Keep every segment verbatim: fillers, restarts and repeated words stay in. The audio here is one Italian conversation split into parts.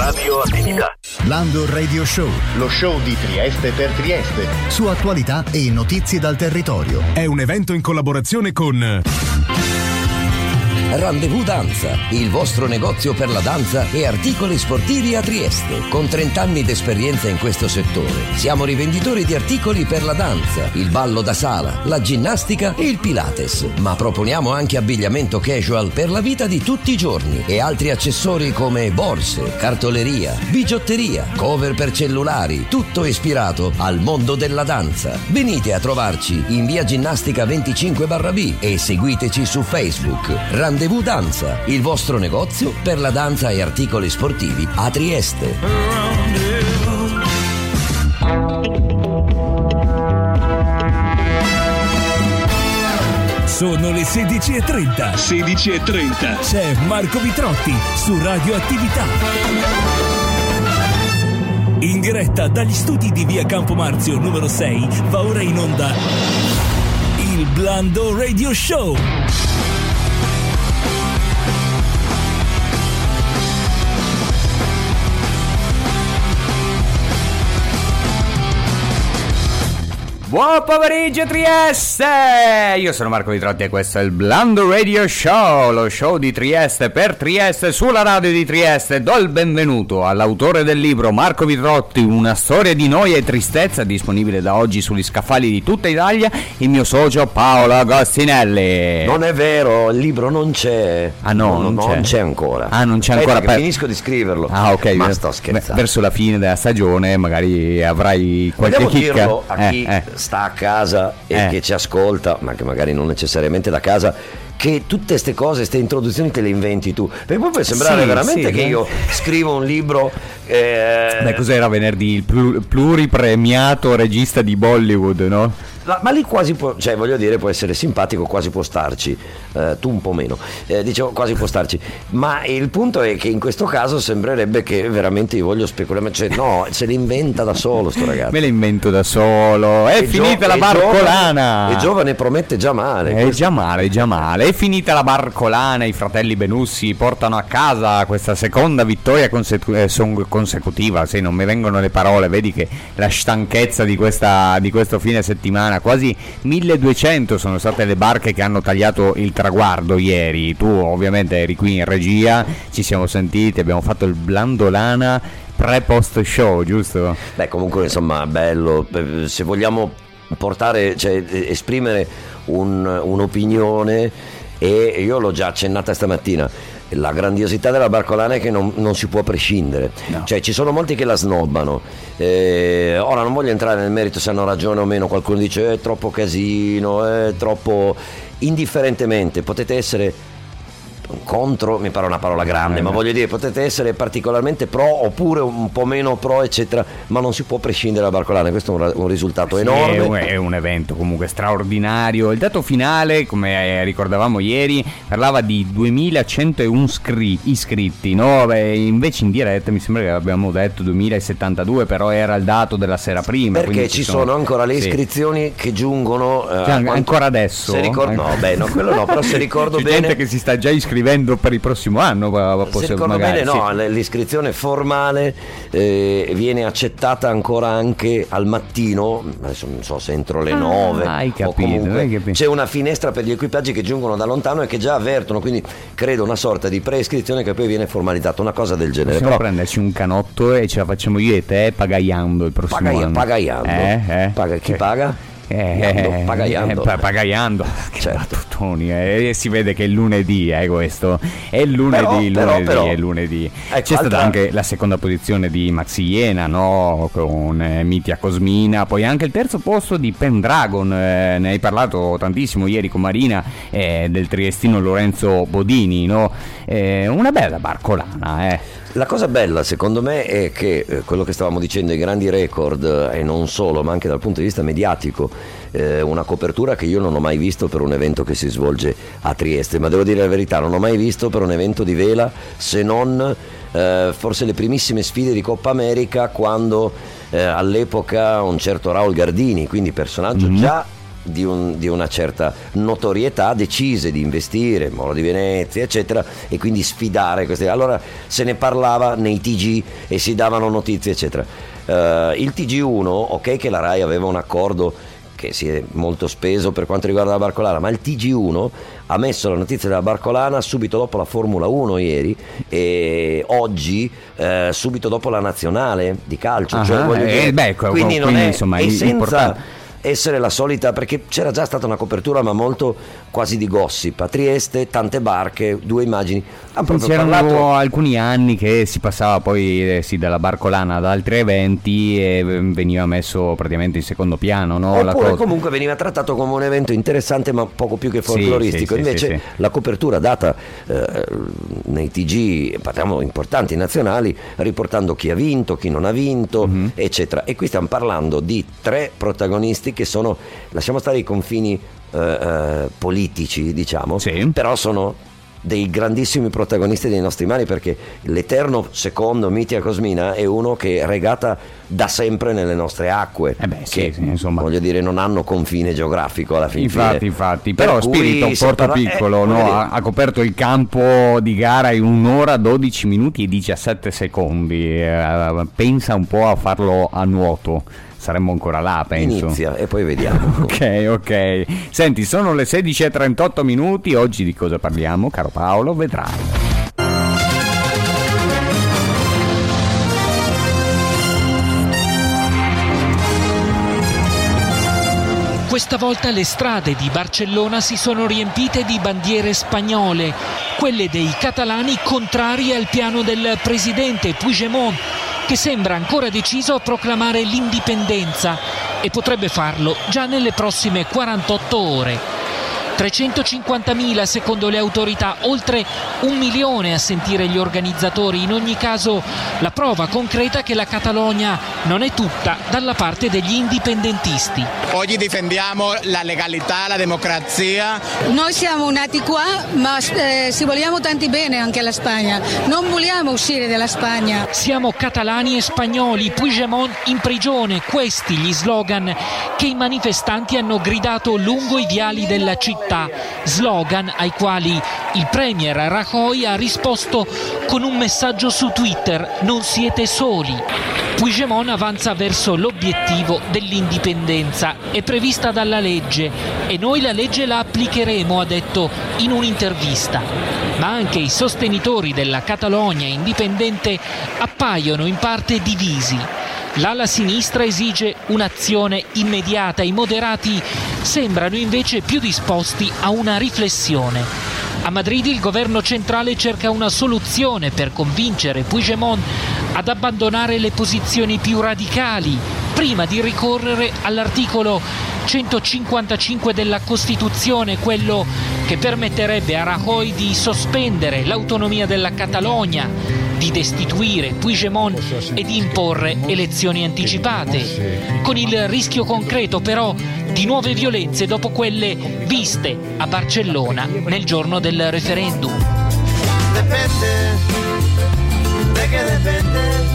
Radioattività. Lando Radio Show, lo show di Trieste per Trieste, su attualità e notizie dal territorio. È un evento in collaborazione con Rendezvous Danza, il vostro negozio per la danza e articoli sportivi a Trieste. Con trenta anni d'esperienza in questo settore, siamo rivenditori di articoli per la danza, il ballo da sala, la ginnastica e il Pilates. Ma proponiamo anche abbigliamento casual per la vita di tutti i giorni e altri accessori come borse, cartoleria, bigiotteria, cover per cellulari, tutto ispirato al mondo della danza. Venite a trovarci in via Ginnastica venticinque barra B e seguiteci su Facebook. Rendezvous Danza, il vostro negozio per la danza e articoli sportivi a Trieste. Sono le sedici e trenta. sedici e trenta. C'è Marco Vitrotti su Radioattività. In diretta dagli studi di via Campomarzio numero sei va ora in onda il Blando Radio Show. Buon pomeriggio Trieste! Io sono Marco Vitrotti e questo è il Blando Radio Show, lo show di Trieste per Trieste sulla radio di Trieste. Do il benvenuto all'autore del libro Marco Vitrotti, una storia di noia e tristezza, disponibile da oggi sugli scaffali di tutta Italia, il mio socio Paolo Agostinelli. Non è vero, il libro non c'è. Ah no, non, non, non c'è. c'è ancora. Ah, non c'è Aspetta ancora. Che per... finisco di scriverlo. Ah, ok. Ma sto scherzando. Verso la fine della stagione magari avrai qualche Vogliamo chicca. dirlo a chi eh, eh. sta a casa e Eh. che ci ascolta, ma che magari non necessariamente da casa, che tutte queste cose, queste introduzioni te le inventi tu, perché poi può sembrare Sì, veramente sì, che eh. io scrivo un libro. eh, Beh, cos'era venerdì? Il plu- pluripremiato regista di Bollywood, no? Ma, ma lì quasi può, cioè voglio dire, può essere simpatico, quasi può starci, eh, tu un po' meno, eh, dicevo quasi può starci, ma il punto è che in questo caso sembrerebbe che veramente io voglio speculare, cioè no, se l'inventa da solo sto ragazzo. Me la invento da solo. È E finita gio- la e barcolana. giovane- E giovane promette già male. È già male, è già male. È finita la barcolana. I fratelli Benussi portano a casa questa seconda vittoria consecu- eh, son- consecutiva. Se non mi vengono le parole, vedi che la stanchezza di, questa, di questo fine settimana. Quasi milleduecento sono state le barche che hanno tagliato il traguardo ieri. Tu ovviamente eri qui in regia, ci siamo sentiti, abbiamo fatto il Blandolana pre-post show, giusto? Beh, comunque insomma bello, eh, se vogliamo portare, cioè eh, esprimere un- un'opinione, e io l'ho già accennata stamattina. La grandiosità della barcolana è che non, non si può prescindere, No. cioè ci sono molti che la snobbano. Eh, ora non voglio entrare nel merito se hanno ragione o meno, qualcuno dice è troppo casino, è troppo. Indifferentemente potete essere contro, mi pare una parola grande, Eh, ma beh. voglio dire, potete essere particolarmente pro oppure un po' meno pro eccetera, ma non si può prescindere dalla barcolana. Questo è un, ra- un risultato Sì, enorme. è, un, è un evento comunque straordinario. Il dato finale, come ricordavamo ieri, parlava di duemilacentouno scri- iscritti, no? Beh, invece in diretta mi sembra che abbiamo detto duemilasettantadue, però era il dato della sera prima. Perché quindi ci sono ancora le sì. iscrizioni che giungono eh, Cioè, a quanto- ancora adesso? se ricordo, no, beh, no, quello no, però se ricordo C'è bene, gente che si sta già iscrivendo per il prossimo anno. se Posso, ricordo magari, bene, no, sì. l- l'iscrizione formale eh, viene accettata ancora anche al mattino, adesso non so se entro le nove, hai o capito, comunque hai capito. c'è una finestra per gli equipaggi che giungono da lontano e che già avvertono, quindi credo una sorta di preiscrizione che poi viene formalizzata, una cosa del genere. Possiamo Però prenderci un canotto e ce la facciamo io e te pagaiando il prossimo Pagai- anno. pagaiando. Eh, eh. Paga- chi Che- paga? Eh, Iando, pagaiando. eh, pa- pagaiando. Che Certo. battutoni, eh, si vede che è lunedì, eh, questo è lunedì, Però, però, lunedì, però. è lunedì. Ecco, C'è stata altra- anche la seconda posizione di Maxi Iena, no? Con eh, Mitia Cosmina, poi anche il terzo posto di Pendragon, eh, ne hai parlato tantissimo ieri con Marina, eh, del triestino Lorenzo Bodini, no? Eh, una bella barcolana, eh. La cosa bella secondo me è che eh, quello che stavamo dicendo, i grandi record, eh, e non solo, ma anche dal punto di vista mediatico, eh, una copertura che io non ho mai visto per un evento che si svolge a Trieste, ma devo dire la verità, non ho mai visto per un evento di vela, se non eh, forse le primissime sfide di Coppa America, quando eh, all'epoca un certo Raul Gardini, quindi personaggio Mhm. già di, un, di una certa notorietà decise di investire, Molo di Venezia eccetera, e quindi sfidare queste. Allora se ne parlava nei T G e si davano notizie eccetera. Uh, il T G uno, ok che la Rai aveva un accordo che si è molto speso per quanto riguarda la Barcolana, ma il T G uno ha messo la notizia della Barcolana subito dopo la Formula uno ieri, e oggi eh, subito dopo la nazionale di calcio. Uh-huh, cioè, voglio dire, eh, beh, quindi, quindi non è, insomma, e senza importante. essere la solita, perché c'era già stata una copertura ma molto quasi di gossip. A Trieste tante barche, due immagini. C'erano parlato... alcuni anni che si passava poi eh, sì, dalla Barcolana ad altri eventi e veniva messo praticamente in secondo piano, no? Oppure la cosa... comunque veniva trattato come un evento interessante ma poco più che folcloristico. Sì, sì, Invece sì, sì, la copertura data eh, nei T G, parliamo importanti nazionali, riportando chi ha vinto, chi non ha vinto, mm-hmm. eccetera. E qui stiamo parlando di tre protagonisti che sono, lasciamo stare i confini eh, eh, politici, diciamo, sì. però sono dei grandissimi protagonisti dei nostri mari, perché l'eterno secondo Mitja Kosmina è uno che è regata da sempre nelle nostre acque, eh beh, sì, che sì, insomma, voglio dire non hanno confine geografico alla fine. Infatti, infatti, però Spirito Porto parla... Piccolo eh, no, ha, ha coperto il campo di gara in un'ora, dodici minuti e diciassette secondi. Eh, pensa un po' a farlo a nuoto. Saremmo ancora là, penso. Inizia e poi vediamo. Ok, ok. Senti, sono le sedici e trentotto minuti. Oggi di cosa parliamo, caro Paolo? Vedrai. Questa volta le strade di Barcellona si sono riempite di bandiere spagnole, quelle dei catalani contrari al piano del presidente Puigdemont, che sembra ancora deciso a proclamare l'indipendenza e potrebbe farlo già nelle prossime quarantotto ore. trecentocinquantamila secondo le autorità, oltre un milione a sentire gli organizzatori. In ogni caso la prova concreta che la Catalogna non è tutta dalla parte degli indipendentisti. Oggi difendiamo la legalità, la democrazia. Noi siamo nati qua, ma eh, ci vogliamo tanti bene anche alla Spagna. Non vogliamo uscire dalla Spagna. Siamo catalani e spagnoli, Puigdemont in prigione. Questi gli slogan che i manifestanti hanno gridato lungo i viali della città. Slogan ai quali il premier Rajoy ha risposto con un messaggio su Twitter: non siete soli. Puigdemont avanza verso l'obiettivo dell'indipendenza, è prevista dalla legge e noi la legge la applicheremo, ha detto in un'intervista. Ma anche i sostenitori della Catalogna indipendente appaiono in parte divisi. L'ala sinistra esige un'azione immediata, i moderati sembrano invece più disposti a una riflessione. A Madrid il governo centrale cerca una soluzione per convincere Puigdemont ad abbandonare le posizioni più radicali, prima di ricorrere all'articolo centocinquantacinque della Costituzione, quello che permetterebbe a Rajoy di sospendere l'autonomia della Catalogna, di destituire Puigdemont e di imporre elezioni anticipate, con il rischio concreto però di nuove violenze dopo quelle viste a Barcellona nel giorno del referendum. Depende, de che dipende.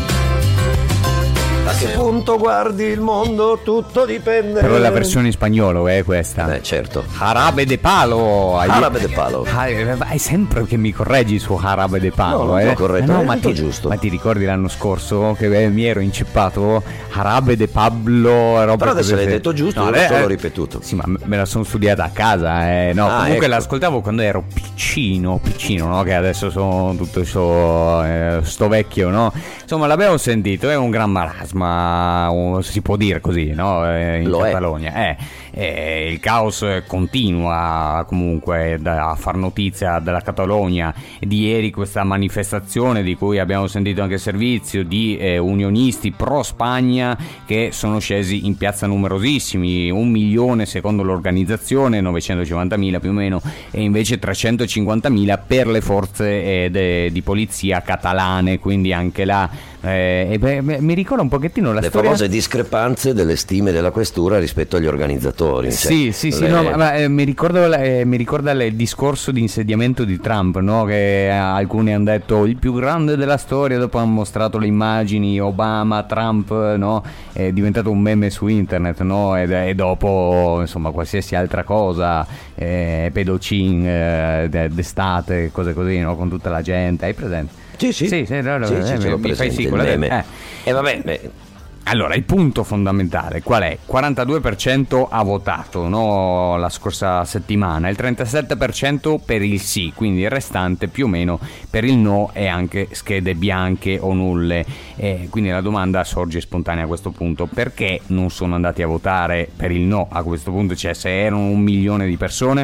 A che punto guardi il mondo, tutto dipende. Però la versione in spagnolo è questa. Beh, certo. Jarabe de Palo. Jarabe de Palo. Hai sempre che mi correggi su Jarabe de Palo. No, non eh? corretto, no, è ma tutto ti, giusto. Ma ti ricordi l'anno scorso che mi ero inceppato Jarabe de Pablo? Roba Però adesso così. l'hai detto giusto, no, l'ho eh, solo eh, ripetuto. Sì, ma me la sono studiata a casa. Eh. No, ah, comunque ecco. l'ascoltavo quando ero piccino, piccino, no? Che adesso sono tutto sto, eh, sto vecchio, no? Insomma, l'avevo sentito, è un gran marasma, un, si può dire così, no? In Lo Catalogna. Eh, eh, il caos continua comunque da, a far notizia della Catalogna. Di ieri questa manifestazione di cui abbiamo sentito anche il servizio di eh, unionisti pro Spagna che sono scesi in piazza numerosissimi, un milione secondo l'organizzazione, novecentocinquantamila più o meno, e invece trecentocinquantamila per le forze eh, de, di polizia catalane, quindi anche là eh, e beh, mi ricorda un pochettino la le storia, famose discrepanze delle stime della questura rispetto agli organizzatori. governatori. Sì, cioè, sì, sì, le... no, ma, ma, eh, mi, ricordo, eh, mi ricorda il discorso di insediamento di Trump, no? Che eh, alcuni hanno detto il più grande della storia, dopo hanno mostrato le immagini Obama, Trump, no? È diventato un meme su internet, no? E, e dopo, insomma, qualsiasi altra cosa, eh, pedocin eh, d'estate, cose così, no? Con tutta la gente, hai presente? Sì, sì, sì, sì, no, no, sì, eh, sì, ce l'ho mi fai presente, sì, il quella meme. eh. E vabbè, beh. Allora, il punto fondamentale qual è? quarantadue per cento ha votato, no, la scorsa settimana, il trentasette per cento per il sì, quindi il restante più o meno per il no e anche schede bianche o nulle. E quindi la domanda sorge spontanea a questo punto: perché non sono andati a votare per il no a questo punto? Cioè, se erano un milione di persone,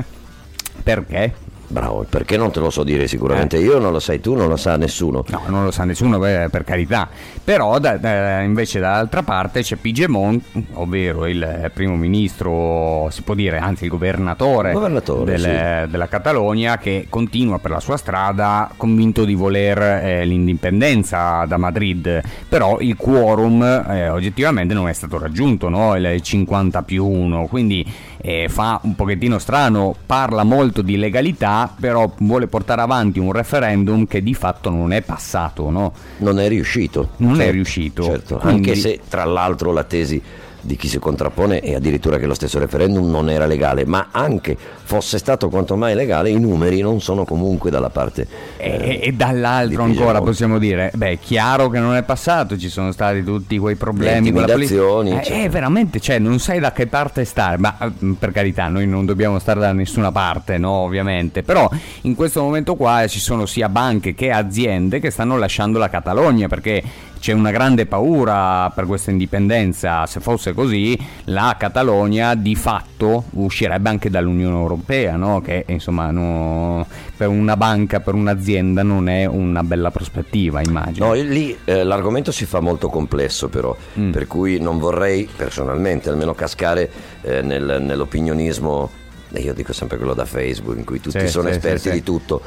perché? Bravo, perché non te lo so dire sicuramente, eh. io non lo sai tu, non lo sa nessuno. No, non lo sa nessuno, beh, per carità. Però da, da, invece dall'altra parte c'è Puigdemont, ovvero il primo ministro, si può dire, anzi il governatore, governatore del, sì. della Catalogna, che continua per la sua strada convinto di voler eh, l'indipendenza da Madrid. Però il quorum eh, oggettivamente non è stato raggiunto, no? Il cinquanta più uno, quindi eh, fa un pochettino strano, parla molto di legalità, però vuole portare avanti un referendum che di fatto non è passato, no? Non è riuscito. Non certo, è riuscito. Certo, quindi... anche se tra l'altro la tesi di chi si contrappone è addirittura che lo stesso referendum non era legale, ma anche fosse stato quanto mai legale, i numeri non sono comunque dalla parte eh, e, e dall'altro ancora possiamo dire, beh, è chiaro che non è passato, ci sono stati tutti quei problemi con la polizia, eh, cioè. eh, veramente, cioè non sai da che parte stare, ma per carità noi non dobbiamo stare da nessuna parte, no, ovviamente, però in questo momento qua ci sono sia banche che aziende che stanno lasciando la Catalogna, perché c'è una grande paura per questa indipendenza. Se fosse così, la Catalogna di fatto uscirebbe anche dall'Unione Europea, no? Che insomma no, per una banca, per un'azienda non è una bella prospettiva, immagino. No, lì eh, l'argomento si fa molto complesso però, mm. per cui non vorrei personalmente almeno cascare eh, nel, nell'opinionismo, e io dico sempre quello da Facebook, in cui tutti sì, sono sì, esperti sì, di sì. tutto,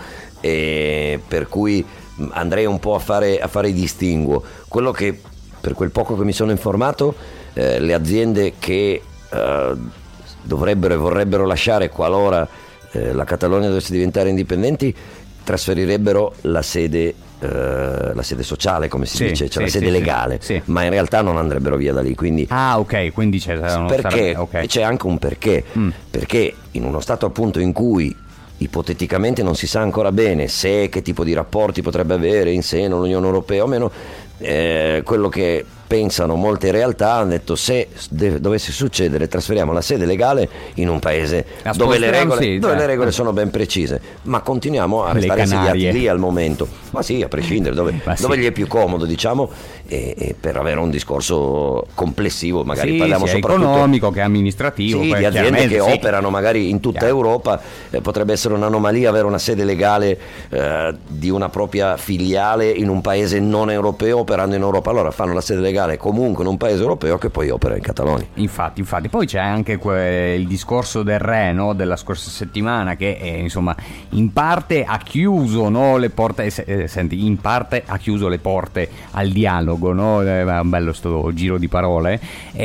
e per cui andrei un po' a fare, a fare i distinguo. Quello che, per quel poco che mi sono informato, eh, le aziende che eh, dovrebbero e vorrebbero lasciare qualora eh, la Catalogna dovesse diventare indipendenti, trasferirebbero la sede eh, la sede sociale, come si sì, dice, cioè sì, la sede sì, legale, sì. ma in realtà non andrebbero via da lì. Quindi ah, ok, quindi c'è uno perché sarebbe, okay. c'è anche un perché, mm. perché in uno stato appunto in cui ipoteticamente non si sa ancora bene se che tipo di rapporti potrebbe avere in seno l'Unione Europea o meno, eh, quello che pensano molte realtà hanno detto: se de- dovesse succedere, trasferiamo la sede legale in un paese dove le regole, sì, dove le regole sono ben precise, ma continuiamo a restare sediati lì al momento, ma sì, a prescindere dove, dove sì. gli è più comodo, diciamo, e, e per avere un discorso complessivo, magari sì, parliamo sia soprattutto economico che amministrativo, sì, di aziende che sì. operano magari in tutta Chiaro. Europa. Eh, potrebbe essere un'anomalia avere una sede legale eh, di una propria filiale in un paese non europeo operando in Europa, allora fanno la sede legale comunque in un paese europeo che poi opera in Catalogna. Infatti, infatti, poi c'è anche que- il discorso del re, no, della scorsa settimana, che eh, insomma in parte ha chiuso, no, le porte, eh, senti, in parte ha chiuso le porte al dialogo, no? È un bello sto giro di parole.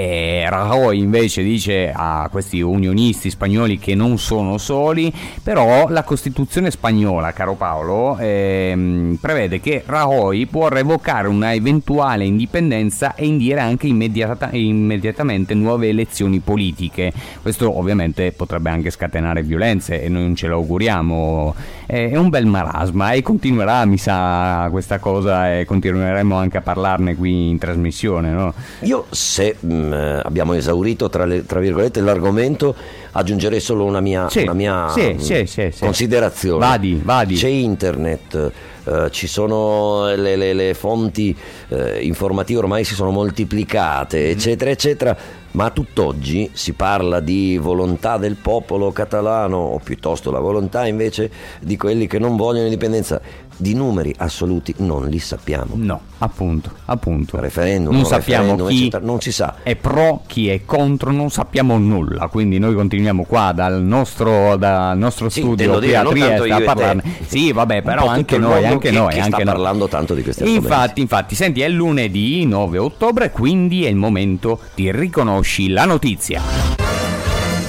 E Rajoy invece dice a questi unionisti spagnoli che non sono soli, però la Costituzione spagnola, caro Paolo, ehm, prevede che Rajoy può revocare una eventuale indipendenza e indire anche immediata, immediatamente nuove elezioni politiche. Questo ovviamente potrebbe anche scatenare violenze e noi non ce lo auguriamo. È un bel marasma e continuerà, mi sa, questa cosa, e continueremo anche a parlarne qui in trasmissione, no? Io, se mh, abbiamo esaurito tra, le, tra virgolette l'argomento, aggiungerei solo una mia, sì, una mia sì, mh, sì, sì, considerazione. Vadi, vadi. C'è internet, Uh, ci sono le, le, le fonti uh, informative ormai si sono moltiplicate, eccetera eccetera, ma tutt'oggi si parla di volontà del popolo catalano, o piuttosto la volontà invece di quelli che non vogliono indipendenza. Di numeri assoluti non li sappiamo. No, appunto, appunto. Referendum, non non sappiamo referendum, chi eccetera, non si sa. è pro, chi è contro, non sappiamo nulla. Quindi noi continuiamo qua dal nostro, dal nostro sì, studio qui a Trieste a parlarne. Sì, vabbè, però anche noi, anche che, noi, che anche sta noi. parlando tanto di questi argomenti. Infatti, infatti, senti, è lunedì nove ottobre, quindi è il momento di riconosci la notizia.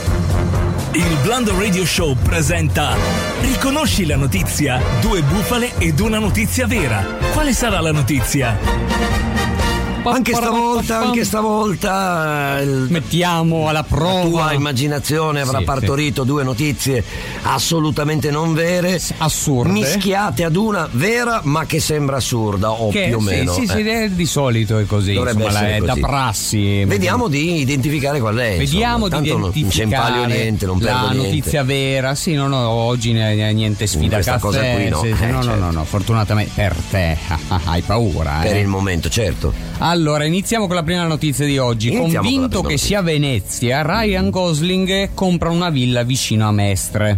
Il Blando Radio Show presenta Riconosci la notizia? Due bufale ed una notizia vera. Quale sarà la notizia? Anche stavolta, anche stavolta il, mettiamo alla prova. La tua immaginazione avrà sì, partorito sì. due notizie assolutamente non vere, assurde, mischiate ad una vera ma che sembra assurda o che, più o sì, meno. Sì, eh. sì, di solito è così. Dovrebbe insomma, essere è così. Da prassi. Vediamo di identificare qual è. Vediamo insomma. di Tanto identificare non c'è niente, non la niente. notizia vera. Sì, no, no, oggi niente sfida questa caffè. cosa qui no. Sì, sì, eh, no, certo. no, no, no, fortunatamente per te hai paura. Per eh. il momento, certo. Allora, iniziamo con la prima notizia di oggi. Iniziamo Convinto che notizia. sia Venezia, Ryan Gosling compra una villa vicino a Mestre.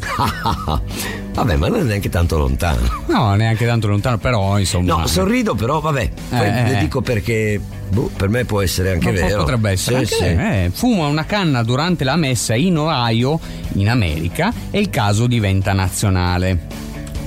Vabbè, ma non è neanche tanto lontano. No, neanche tanto lontano, però insomma. No, sorrido, però vabbè. Poi Eh, le eh. dico perché boh, per me può essere anche No, vero. potrebbe essere Sì, anche sì. vero, eh. Fuma una canna durante la messa in Ohio, in America, e il caso diventa nazionale.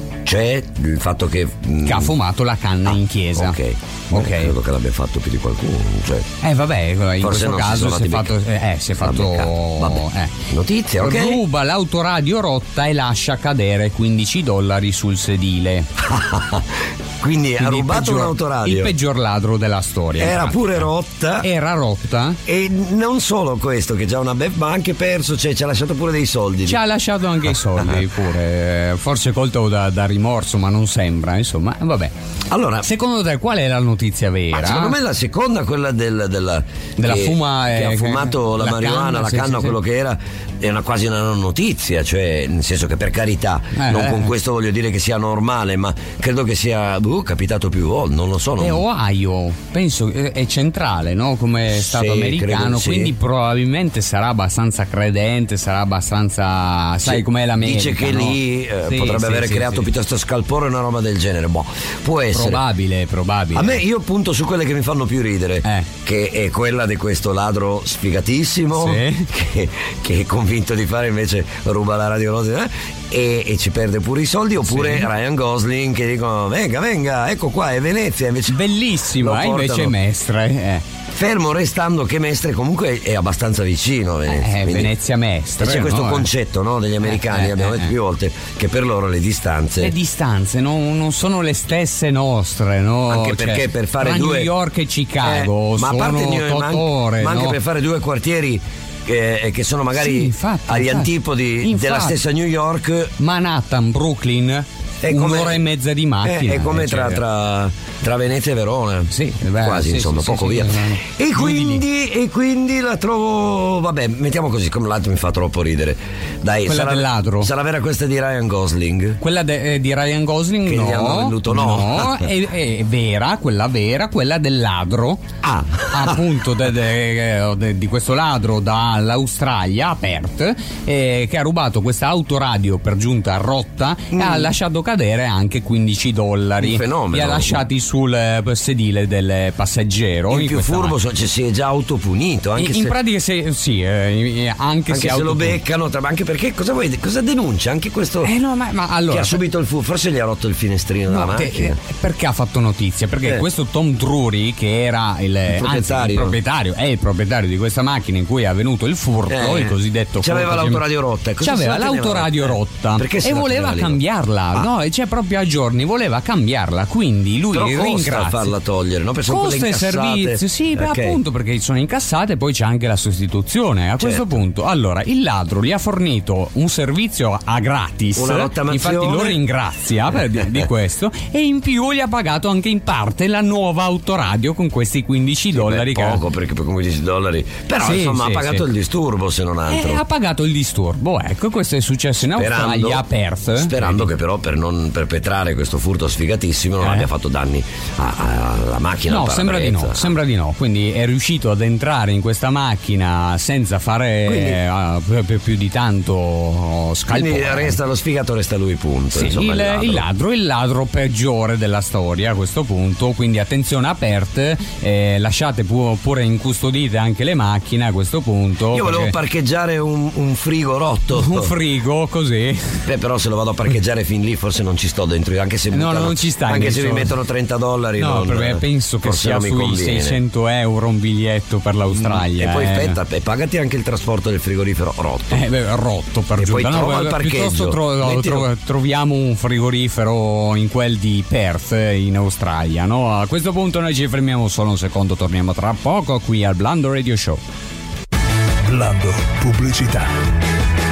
C'è il fatto che mm, Che ha fumato la canna ah, in chiesa. Ok. Ok. Credo che l'abbia fatto più di qualcuno. Cioè. Eh vabbè, in Forse questo non si caso sono si è fatti fatto, becca- eh, si è sono fatto beccati. Vabbè. eh. Notizia, ok? Ruba l'autoradio rotta e lascia cadere quindici dollari sul sedile. Quindi, ha Quindi il rubato peggior- un'autoradio. Il peggior ladro della storia. Era infatti. pure rotta. Era rotta. E non solo questo, che già una beffa, ma ha anche perso, cioè ci ha lasciato pure dei soldi. Ci ha lasciato anche i soldi pure, forse colto da, da rimorso, ma non sembra, insomma, vabbè. Allora, Secondo te qual è la notizia vera? ma secondo me la seconda, quella del, della, Della che, fuma, che eh, ha fumato che- la la marijuana, canna, la sì, canna, sì, quello sì. che era, è una quasi una non notizia, cioè nel senso che per carità, Eh, non eh, con eh. questo voglio dire che sia normale, ma credo che sia uh, capitato più volte, non lo so. Non... È Ohio, penso eh, è centrale, no? Come stato Sì, americano, credo, sì. quindi probabilmente sarà abbastanza credente, sarà abbastanza, sai Sì, com'è l'America. dice che no? lì eh, Sì, potrebbe sì, avere sì, creato sì. piuttosto scalpore, una roba del genere. Boh, può essere. Probabile, probabile. A me io punto su quelle che mi fanno più ridere, Eh. che è quella di questo ladro sfigatissimo Sì. che, che è convinto di fare, invece ruba la radio rosa, eh, e, e ci perde pure i soldi, oppure Sì. Ryan Gosling che dicono venga venga ecco qua è Venezia, invece Bellissima, lo eh, invece è portano. Mestre. Eh. Fermo restando che Mestre comunque è abbastanza vicino a Venezia, Eh, quindi- Venezia Mestre. e c'è questo no? concetto, no, degli americani, Eh, eh, abbiamo eh, detto eh. più volte, che per loro le distanze Le distanze non, non sono le stesse nostre, no? Anche Cioè, perché per fare tra due New York e Chicago Eh, ma a sono parte New- otto ma anche, ore, ma anche no? per fare due quartieri che, che sono magari Sì, infatti, agli infatti. antipodi Infatti. della stessa New York, Manhattan, Brooklyn, è come- un'ora e mezza di macchina. è, è come eh, tra, cioè, tra, tra Venezia e Verona, Sì, beh, quasi sì, insomma, sì, poco sì, via. sì, sì. E, Giù di lì. quindi, e quindi la trovo, vabbè, mettiamo così, come l'altro mi fa troppo ridere. Dai, Quella sarà, del ladro. sarà vera questa di Ryan Gosling? Quella de- eh, di Ryan Gosling Che no, gli hanno venduto, no. no, è, è vera, quella vera, quella del ladro. Ah, Appunto de- de- de- di questo ladro dall'Australia, Perth, eh, che ha rubato questa autoradio per giunta rotta e ha lasciato cadere anche quindici dollari. Un fenomeno. Li ha lasciati sul eh, sedile del passeggero. il in più questa furbo macchina. so- cioè, si è già autopunito, anche In, in se... pratica se, sì, eh, anche, Anche se, se, lo auto- beccano, tra- anche perché cosa vuoi? Cosa denuncia? Anche questo Eh no, ma, ma allora che ha subito il furto, forse gli ha rotto il finestrino della No, te- macchina. eh, perché ha fatto notizia? Perché Eh. questo Tom Drury, che era il, anzi, proprietario. il proprietario, è il proprietario di questa macchina in cui è avvenuto il furto, Eh. il cosiddetto C'aveva furto- l'autoradio rotta. Cosa C'aveva se la teneva? l'autoradio Eh. rotta Perché se e la voleva teneva lì? cambiarla, Ah. no? E c'è proprio a giorni, voleva cambiarla, quindi lui Però costa ringrazia. farla togliere, no? Perché sono quelle Costa e incassate. servizio, sì, beh, Ok. appunto perché sono incassate e poi c'è anche la sostituzione. A questo Certo. punto, allora, il ladro gli ha fornito un servizio a gratis. Una rottamazione. Infatti lo ringrazia per di, di questo e in più gli ha pagato anche in parte la nuova autoradio con questi quindici dollari. Beh, che poco, perché per quindici dollari. Però Sì, insomma sì, ha pagato sì. il disturbo, se non altro. Eh, ha pagato il disturbo, ecco, questo è successo in Australia, a Perth. sperando che però per non perpetrare questo furto sfigatissimo non Eh. abbia fatto danni a- a- alla macchina. No, al sembra di no, parabrezza. sembra di no. Quindi è riuscito ad entrare in questa macchina senza fare Quindi- eh, più, più- più di tanto scalpore. Quindi resta lo sfigato, resta lui, punto. Sì, insomma, il, ladro. il ladro, il ladro peggiore della storia a questo punto, quindi attenzione a Perth, eh, lasciate pu- pure incustodite anche le macchine a questo punto. Io volevo perché- parcheggiare un, un frigo rotto. un frigo così. Beh, però se lo vado a parcheggiare fin lì forse non ci sto dentro, anche se, No, buttano- non ci stai anche se mi dentro. mettono trenta dollari no, non, penso che sia sui conviene. seicento euro un biglietto per l'Australia. E poi eh. aspetta, e pagati anche il trasporto del frigorifero rotto. Eh, beh, rotto per e giunta. poi No, trova il parcheggio. Piuttosto tro- Mettilo... tro- troviamo un frigorifero in quel di Perth in Australia, no? A questo punto noi ci fermiamo solo un secondo, torniamo tra poco qui al Blando Radio Show. Blando Pubblicità.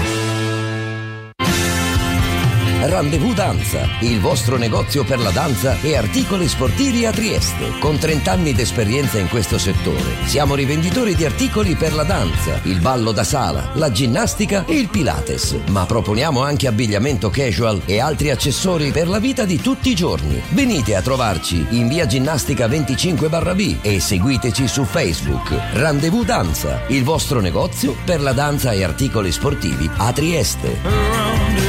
Rendezvous Danza, il vostro negozio per la danza e articoli sportivi a Trieste. Con trenta anni d'esperienza in questo settore, siamo rivenditori di articoli per la danza, il ballo da sala, la ginnastica e il Pilates, ma proponiamo anche abbigliamento casual e altri accessori per la vita di tutti i giorni. Venite a trovarci in via Ginnastica venticinque barra B e seguiteci su Facebook. Rendezvous Danza, il vostro negozio per la danza e articoli sportivi a Trieste.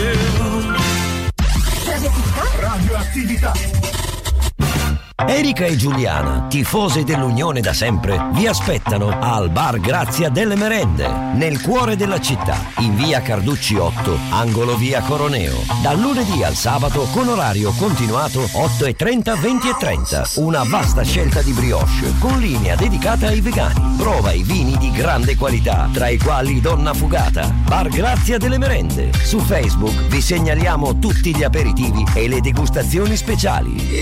Radioattività. Erika e Giuliana, tifose dell'Unione da sempre, vi aspettano al Bar Grazia delle Merende, nel cuore della città, in via Carducci otto, angolo via Coroneo. Dal lunedì al sabato con orario continuato otto e trenta, venti e trenta. Una vasta scelta di brioche con linea dedicata ai vegani. Prova i vini di grande qualità, tra i quali Donna Fugata. Bar Grazia delle Merende. Su Facebook vi segnaliamo tutti gli aperitivi e le degustazioni speciali.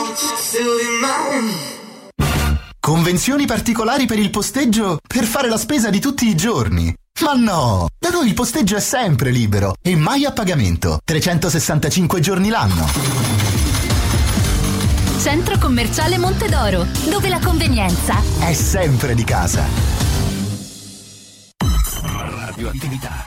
Convenzioni particolari per il posteggio per fare la spesa di tutti i giorni. Ma no, da noi il posteggio è sempre libero e mai a pagamento, trecentosessantacinque giorni l'anno. Centro commerciale Montedoro, dove la convenienza è sempre di casa. Radioattività.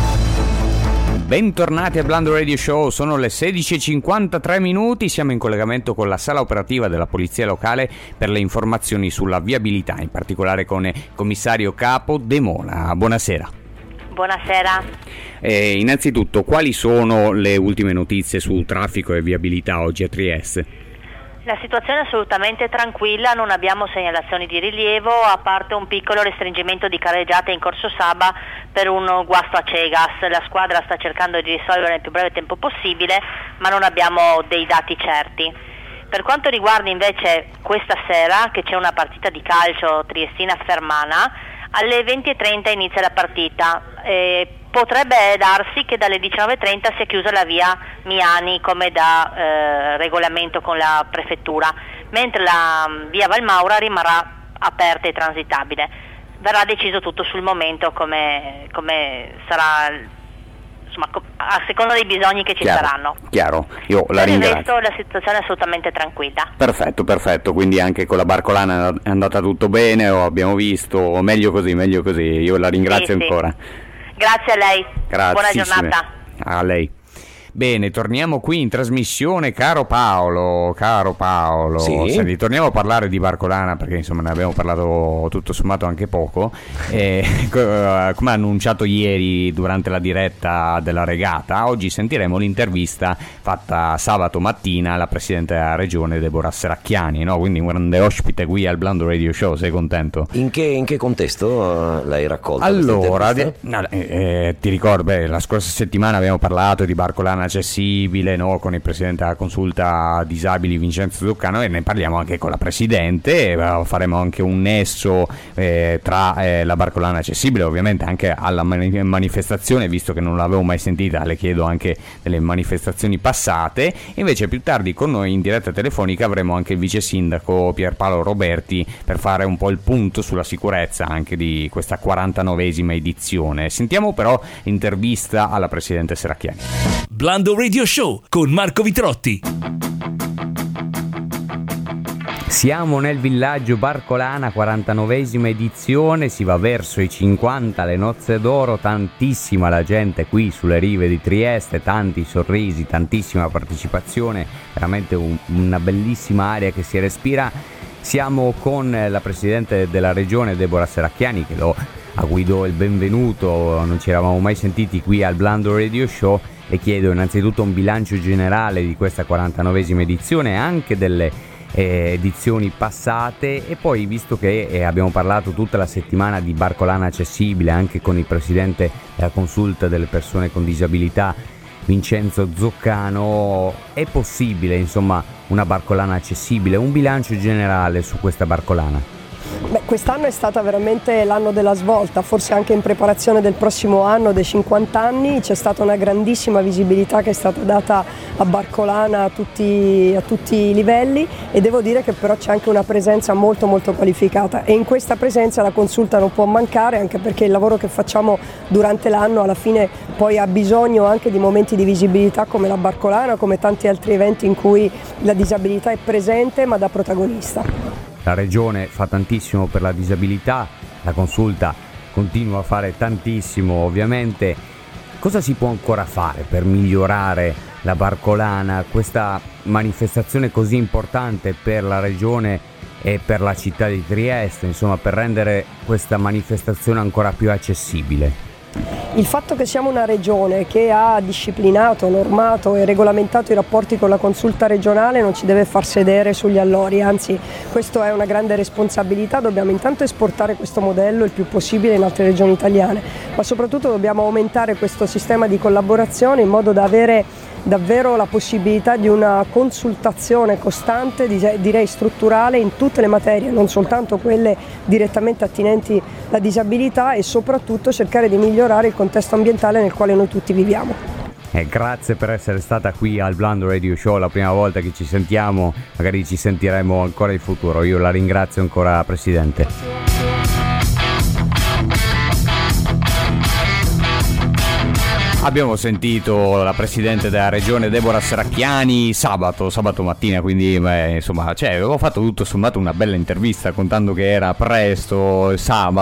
Bentornati a Blando Radio Show, sono le sedici e cinquantatré minuti, siamo in collegamento con la sala operativa della Polizia Locale per le informazioni sulla viabilità, in particolare con il commissario capo De Mola. Buonasera. Buonasera. Eh, innanzitutto, quali sono le ultime notizie su traffico e viabilità oggi a Trieste? La situazione è assolutamente tranquilla, non abbiamo segnalazioni di rilievo, a parte un piccolo restringimento di carreggiate in Corso Saba per un guasto a Cegas. La squadra sta cercando di risolvere nel più breve tempo possibile, ma non abbiamo dei dati certi. Per quanto riguarda invece questa sera, che c'è una partita di calcio Triestina-Fermana, alle venti e trenta inizia la partita. Eh, potrebbe darsi che dalle diciannove e trenta sia chiusa la via Miani come da eh, regolamento con la prefettura, mentre la via Valmaura rimarrà aperta e transitabile. Verrà deciso tutto sul momento come, come sarà, insomma, a seconda dei bisogni che ci chiaro, saranno. Chiaro, io la per ringrazio. il resto la situazione è assolutamente tranquilla. Perfetto, perfetto, quindi anche con la barcolana è andata tutto bene, o abbiamo visto, meglio così, meglio così, io la ringrazio sì, ancora. Sì. Grazie a lei, buona giornata. A lei. Bene, torniamo qui in trasmissione, caro Paolo, caro Paolo. Sì? Senti, torniamo a parlare di barcolana perché insomma ne abbiamo parlato tutto sommato anche poco. E, come annunciato ieri durante la diretta della regata, oggi sentiremo l'intervista fatta sabato mattina alla Presidente della Regione Deborah Serracchiani, no? Quindi un grande ospite qui al Blando Radio Show, sei contento? In che, in che contesto uh, l'hai raccolta? Allora, di, no, eh, eh, ti ricordo, beh, la scorsa settimana abbiamo parlato di barcolana accessibile, no? Con il presidente della consulta disabili Vincenzo Zuccano, e ne parliamo anche con la presidente. Eh, faremo anche un nesso eh, tra eh, la barcolana accessibile ovviamente anche alla mani- manifestazione, visto che non l'avevo mai sentita, le chiedo anche delle manifestazioni passate. Invece più tardi con noi in diretta telefonica avremo anche il vice sindaco Pierpaolo Roberti per fare un po' il punto sulla sicurezza anche di questa quarantanovesima edizione. Sentiamo però l'intervista alla presidente Serracchiani. Blando Radio Show con Marco Vitrotti. Siamo nel villaggio Barcolana, quarantanovesima edizione, si va verso i cinquanta, le nozze d'oro, tantissima la gente qui sulle rive di Trieste, tanti sorrisi, tantissima partecipazione, veramente un, una bellissima aria che si respira. Siamo con la Presidente della Regione Deborah Serracchiani, che lo a cui do il benvenuto, non ci eravamo mai sentiti qui al Blando Radio Show. Le chiedo innanzitutto un bilancio generale di questa quarantanovesima edizione, anche delle eh, edizioni passate, e poi, visto che eh, abbiamo parlato tutta la settimana di barcolana accessibile anche con il presidente della consulta delle persone con disabilità, Vincenzo Zoccano. È possibile, insomma, una barcolana accessibile? Un bilancio generale su questa barcolana? Beh, quest'anno è stata veramente l'anno della svolta, forse anche in preparazione del prossimo anno, dei cinquanta anni, c'è stata una grandissima visibilità che è stata data a Barcolana a tutti, a tutti i livelli, e devo dire che però c'è anche una presenza molto molto qualificata, e in questa presenza la consulta non può mancare, anche perché il lavoro che facciamo durante l'anno alla fine poi ha bisogno anche di momenti di visibilità come la Barcolana, come tanti altri eventi in cui la disabilità è presente ma da protagonista. La Regione fa tantissimo per la disabilità, la consulta continua a fare tantissimo ovviamente. Cosa si può ancora fare per migliorare la Barcolana, questa manifestazione così importante per la Regione e per la città di Trieste, insomma, per rendere questa manifestazione ancora più accessibile? Il fatto che siamo una regione che ha disciplinato, normato e regolamentato i rapporti con la consulta regionale non ci deve far sedere sugli allori, anzi questo è una grande responsabilità. Dobbiamo intanto esportare questo modello il più possibile in altre regioni italiane, ma soprattutto dobbiamo aumentare questo sistema di collaborazione in modo da avere davvero la possibilità di una consultazione costante, direi strutturale, in tutte le materie, non soltanto quelle direttamente attinenti alla disabilità, e soprattutto cercare di migliorare il contesto ambientale nel quale noi tutti viviamo. Eh, grazie per essere stata qui al Blando Radio Show, la prima volta che ci sentiamo, magari ci sentiremo ancora in futuro. Io la ringrazio ancora, Presidente. Abbiamo sentito la Presidente della Regione Deborah Serracchiani sabato, sabato mattina, quindi beh, insomma, cioè, avevo fatto tutto sommato una bella intervista contando che era presto,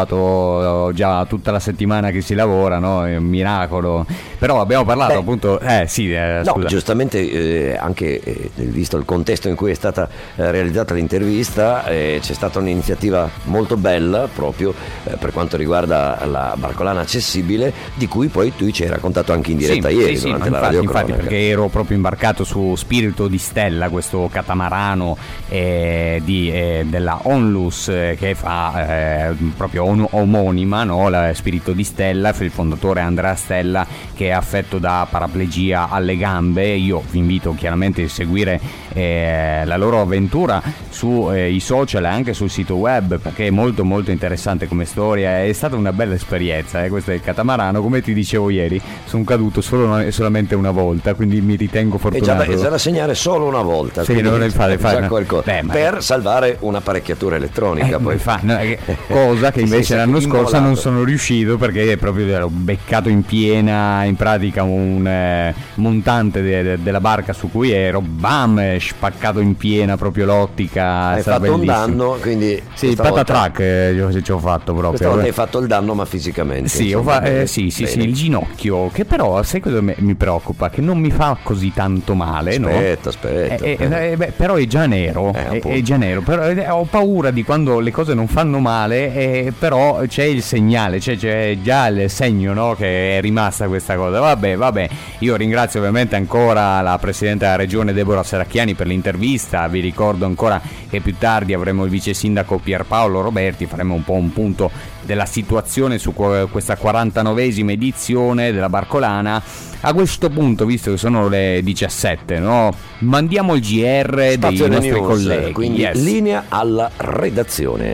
sabato, già tutta la settimana che si lavora, no? È un miracolo. Però abbiamo parlato beh, appunto, eh sì, eh, no, giustamente eh, anche eh, visto il contesto in cui è stata eh, realizzata l'intervista, eh, c'è stata un'iniziativa molto bella proprio eh, per quanto riguarda la Barcolana accessibile, di cui poi tu ci hai raccontato anche in diretta sì, ieri sì, durante sì, la infatti, radio infatti perché ero proprio imbarcato su Spirito di Stella, questo catamarano eh, di, eh, della Onlus eh, che fa eh, proprio on- omonima, no? La Spirito di Stella, il fondatore Andrea Stella, che è affetto da paraplegia alle gambe. Io vi invito chiaramente a seguire eh, la loro avventura sui eh, social e anche sul sito web, perché è molto molto interessante come storia. È stata una bella esperienza, eh? Questo è il catamarano, come ti dicevo ieri, sono caduto solo, solamente una volta, quindi mi ritengo fortunato. È già, è già da segnare solo una volta, sì, non è fare, fare, no. Beh, per ma... salvare un'apparecchiatura elettronica, eh, poi fa, no, cosa che invece l'anno scorso non sono riuscito, perché proprio ero beccato in piena, in pratica un eh, montante de, de, della barca su cui ero, bam, spaccato in piena proprio l'ottica. Hai fatto bellissimo. Un danno, quindi sì, patatrack eh, ci ho fatto proprio. Questa volta hai fatto il danno, ma fisicamente. Sì, ho fa- eh, sì, sì, sì, il ginocchio, che però sai cosa mi preoccupa? Che non mi fa così tanto male, aspetta, no? Aspetta, eh, eh, eh, beh, però è già nero, eh, è, è già nero, però eh, ho paura di quando le cose non fanno male, eh, però c'è il segnale, c'è, c'è già il segno, no? Che è rimasta questa cosa. Vabbè, vabbè, io ringrazio ovviamente ancora la Presidente della Regione Deborah Serracchiani per l'intervista. Vi ricordo ancora che più tardi avremo il Vice Sindaco Pierpaolo Roberti, faremo un po' un punto della situazione su questa quarantanovesima edizione della Barcolana. A questo punto, visto che sono le diciassette, no? Mandiamo il G R Spazio dei nostri news, colleghi. Quindi yes. Linea alla redazione.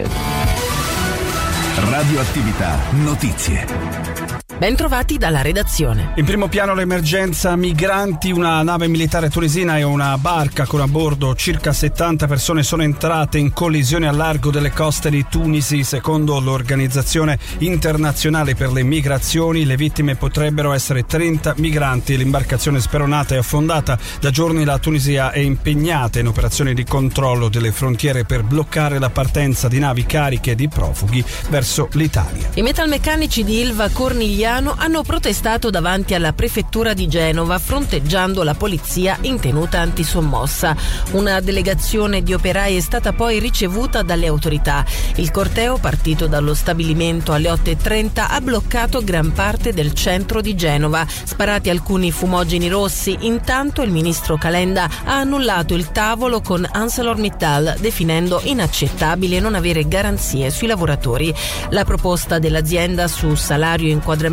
Radioattività notizie. Bentrovati dalla redazione. In primo piano l'emergenza migranti, una nave militare tunisina e una barca con a bordo circa settanta persone sono entrate in collisione al largo delle coste di Tunisi. Secondo l'Organizzazione Internazionale per le Migrazioni, le vittime potrebbero essere trenta migranti. L'imbarcazione speronata e affondata. Da giorni la Tunisia è impegnata in operazioni di controllo delle frontiere per bloccare la partenza di navi cariche di profughi verso l'Italia. I metalmeccanici di Ilva Cornigliano hanno protestato davanti alla prefettura di Genova, fronteggiando la polizia in tenuta antisommossa. Una delegazione di operai è stata poi ricevuta dalle autorità. Il corteo, partito dallo stabilimento alle otto e trenta, ha bloccato gran parte del centro di Genova. Sparati alcuni fumogeni rossi. Intanto il ministro Calenda ha annullato il tavolo con ArcelorMittal, definendo inaccettabile non avere garanzie sui lavoratori. La proposta dell'azienda su salario e inquadramento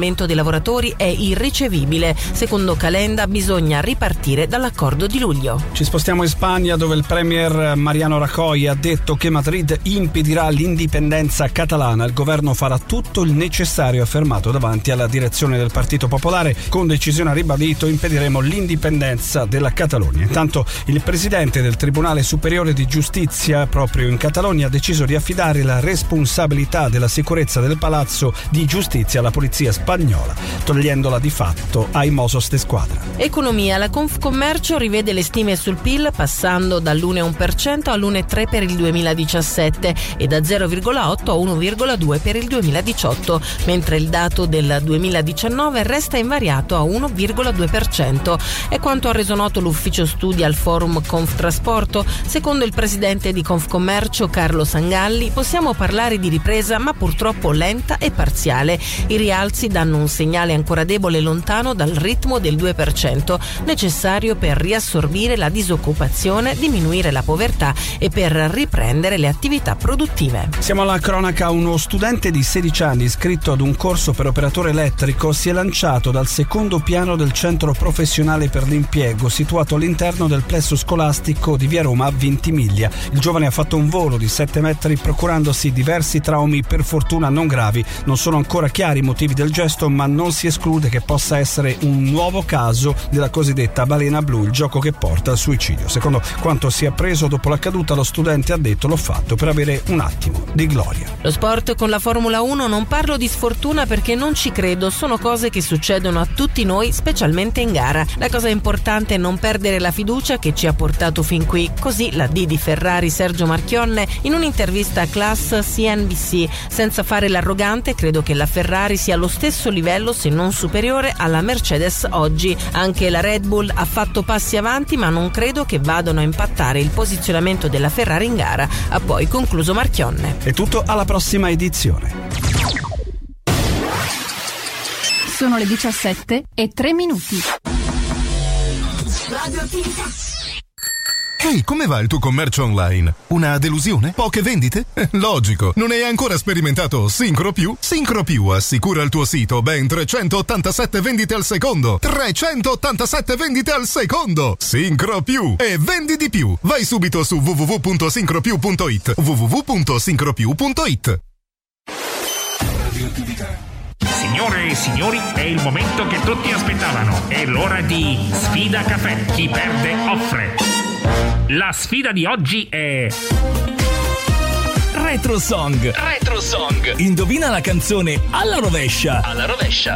licenziamento dei lavoratori è irricevibile. Secondo Calenda bisogna ripartire dall'accordo di luglio. Ci spostiamo in Spagna, dove il premier Mariano Rajoy ha detto che Madrid impedirà l'indipendenza catalana. Il governo farà tutto il necessario, affermato davanti alla direzione del Partito Popolare. Con decisione ha ribadito: impediremo l'indipendenza della Catalogna. Intanto il presidente del Tribunale Superiore di Giustizia proprio in Catalogna ha deciso di affidare la responsabilità della sicurezza del palazzo di giustizia alla polizia spagnola, togliendola di fatto ai Mossos de Squadra. Economia. La Confcommercio rivede le stime sul P I L passando dall'uno virgola uno per cento all'uno virgola tre per cento per il duemiladiciassette e da zero virgola otto a uno virgola due per il duemiladiciotto, mentre il dato del duemiladiciannove resta invariato a uno virgola due per cento. È quanto ha reso noto l'ufficio studi al forum Conftrasporto. Secondo il presidente di Confcommercio Carlo Sangalli possiamo parlare di ripresa, ma purtroppo lenta e parziale. I rialzi danno un segnale ancora debole e lontano dal ritmo del due per cento necessario per riassorbire la disoccupazione, diminuire la povertà e per riprendere le attività produttive. Siamo alla cronaca. Uno studente di sedici anni iscritto ad un corso per operatore elettrico si è lanciato dal secondo piano del centro professionale per l'impiego situato all'interno del plesso scolastico di via Roma a Ventimiglia. Il giovane ha fatto un volo di sette metri procurandosi diversi traumi, per fortuna non gravi. Non sono ancora chiari i motivi del gesto, ma non si esclude che possa essere un nuovo caso della cosiddetta balena blu, il gioco che porta al suicidio. Secondo quanto si è appreso dopo l'accaduta, lo studente ha detto: l'ho fatto per avere un attimo di gloria. Lo sport con la Formula uno. Non parlo di sfortuna perché non ci credo, sono cose che succedono a tutti noi, specialmente in gara. La cosa importante è non perdere la fiducia che ci ha portato fin qui. Così la D di Ferrari Sergio Marchionne in un'intervista a Class C N B C. Senza fare l'arrogante, credo che la Ferrari sia allo stesso livello, se non superiore, alla Mercedes oggi. Anche la Red Bull ha fatto passi avanti, ma non credo che vadano a impattare il posizionamento della Ferrari in gara, ha poi concluso Marchionne. È tutto, alla prossima edizione. Sono le diciassette e tre minuti. Ehi, hey, come va il tuo commercio online? Una delusione? Poche vendite? Logico, non hai ancora sperimentato Syncro Più? Syncro Più assicura al tuo sito ben trecentottantasette vendite al secondo. trecentottantasette vendite al secondo! Syncro Più! E vendi di più! Vai subito su w w w punto syncropiù punto it. w w w punto syncropiù punto it. Signore e signori, è il momento che tutti aspettavano. È l'ora di Sfida Caffè. Chi perde offre. La sfida di oggi è Retro Song. Retro Song. Indovina la canzone alla rovescia. Alla rovescia.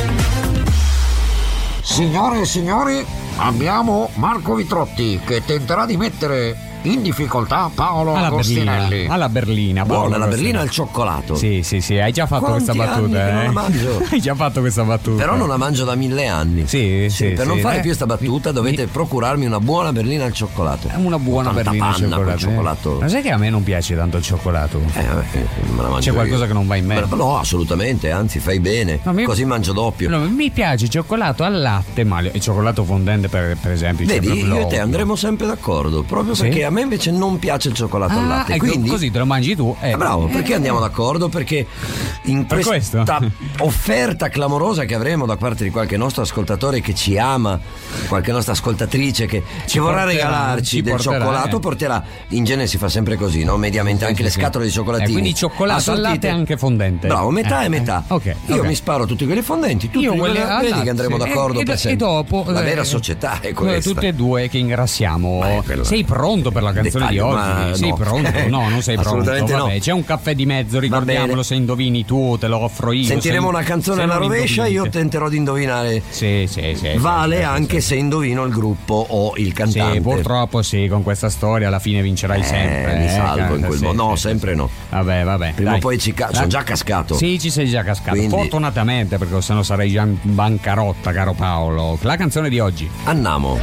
Signore e signori, abbiamo Marco Vitrotti che tenterà di mettere in difficoltà Paolo alla Agostinelli. Berlina, alla berlina. Buona, la berlina al cioccolato. Sì, sì, sì, hai già fatto Quanti questa battuta, anni che eh? non la mangio? Hai già fatto questa battuta. Però non la mangio da mille anni. Sì, sì, Per sì, non fare eh. più questa battuta dovete procurarmi una buona berlina al cioccolato. Una buona Tanta berlina al panna col cioccolato. cioccolato. Ma sai che a me non piace tanto il cioccolato? Eh, vabbè, me la mangio C'è qualcosa io. che non va in me? Beh, no, assolutamente, anzi fai bene. No, mi- Così mangio doppio. No, mi piace il cioccolato al latte, ma il cioccolato fondente per, per esempio. c'è Vedi, proprio io e te l'ovvio. andremo sempre d'accordo, proprio Sì? perché a me invece non piace il cioccolato al Ah, latte. ecco, Quindi così te lo mangi tu. Eh, bravo, perché andiamo d'accordo? Perché in Per questa questo? offerta clamorosa che avremo da parte di qualche nostro ascoltatore che ci ama, qualche nostra ascoltatrice che ci, vorrà porterà, regalarci ci del porterà, cioccolato, eh. porterà, in genere si fa sempre così, no? Mediamente anche Sì, le sì, scatole sì. di cioccolatini. Eh, quindi cioccolato al assortite. latte anche fondente. Bravo, metà Eh, e metà. eh, ok, Io ok. mi sparo tutti quelli fondenti, tutti Io quelli quelli al vedi latte, che andremo sì. d'accordo e, per e, sempre. e dopo la eh, vera società è noi questa. tutte e due che ingrassiamo. Eh, quella- Sei pronto per la canzone Dettaglio, di ma oggi? Sei no. pronto? No, non sei pronto. Assolutamente no. Vabbè, c'è un caffè di mezzo, ricordiamolo, bene. se indovini tu te lo offro io. Sentiremo se- una canzone se alla non rovescia, io indovini- tenterò di indovinare. Sì, sì, sì. Vale sì, sì, anche sì. se indovino il gruppo o il cantante. Sì, purtroppo sì, con questa storia alla fine vincerai Eh, sempre. mi eh, salvo in cara, quel sì, modo. No, sì, sempre sì. no. Vabbè, vabbè. Prima o dai. poi ci ca- Dai. sono già cascato. Sì, ci sei già cascato. Quindi- Fortunatamente, perché sennò sarei già in bancarotta, caro Paolo. La canzone di oggi. Andiamo.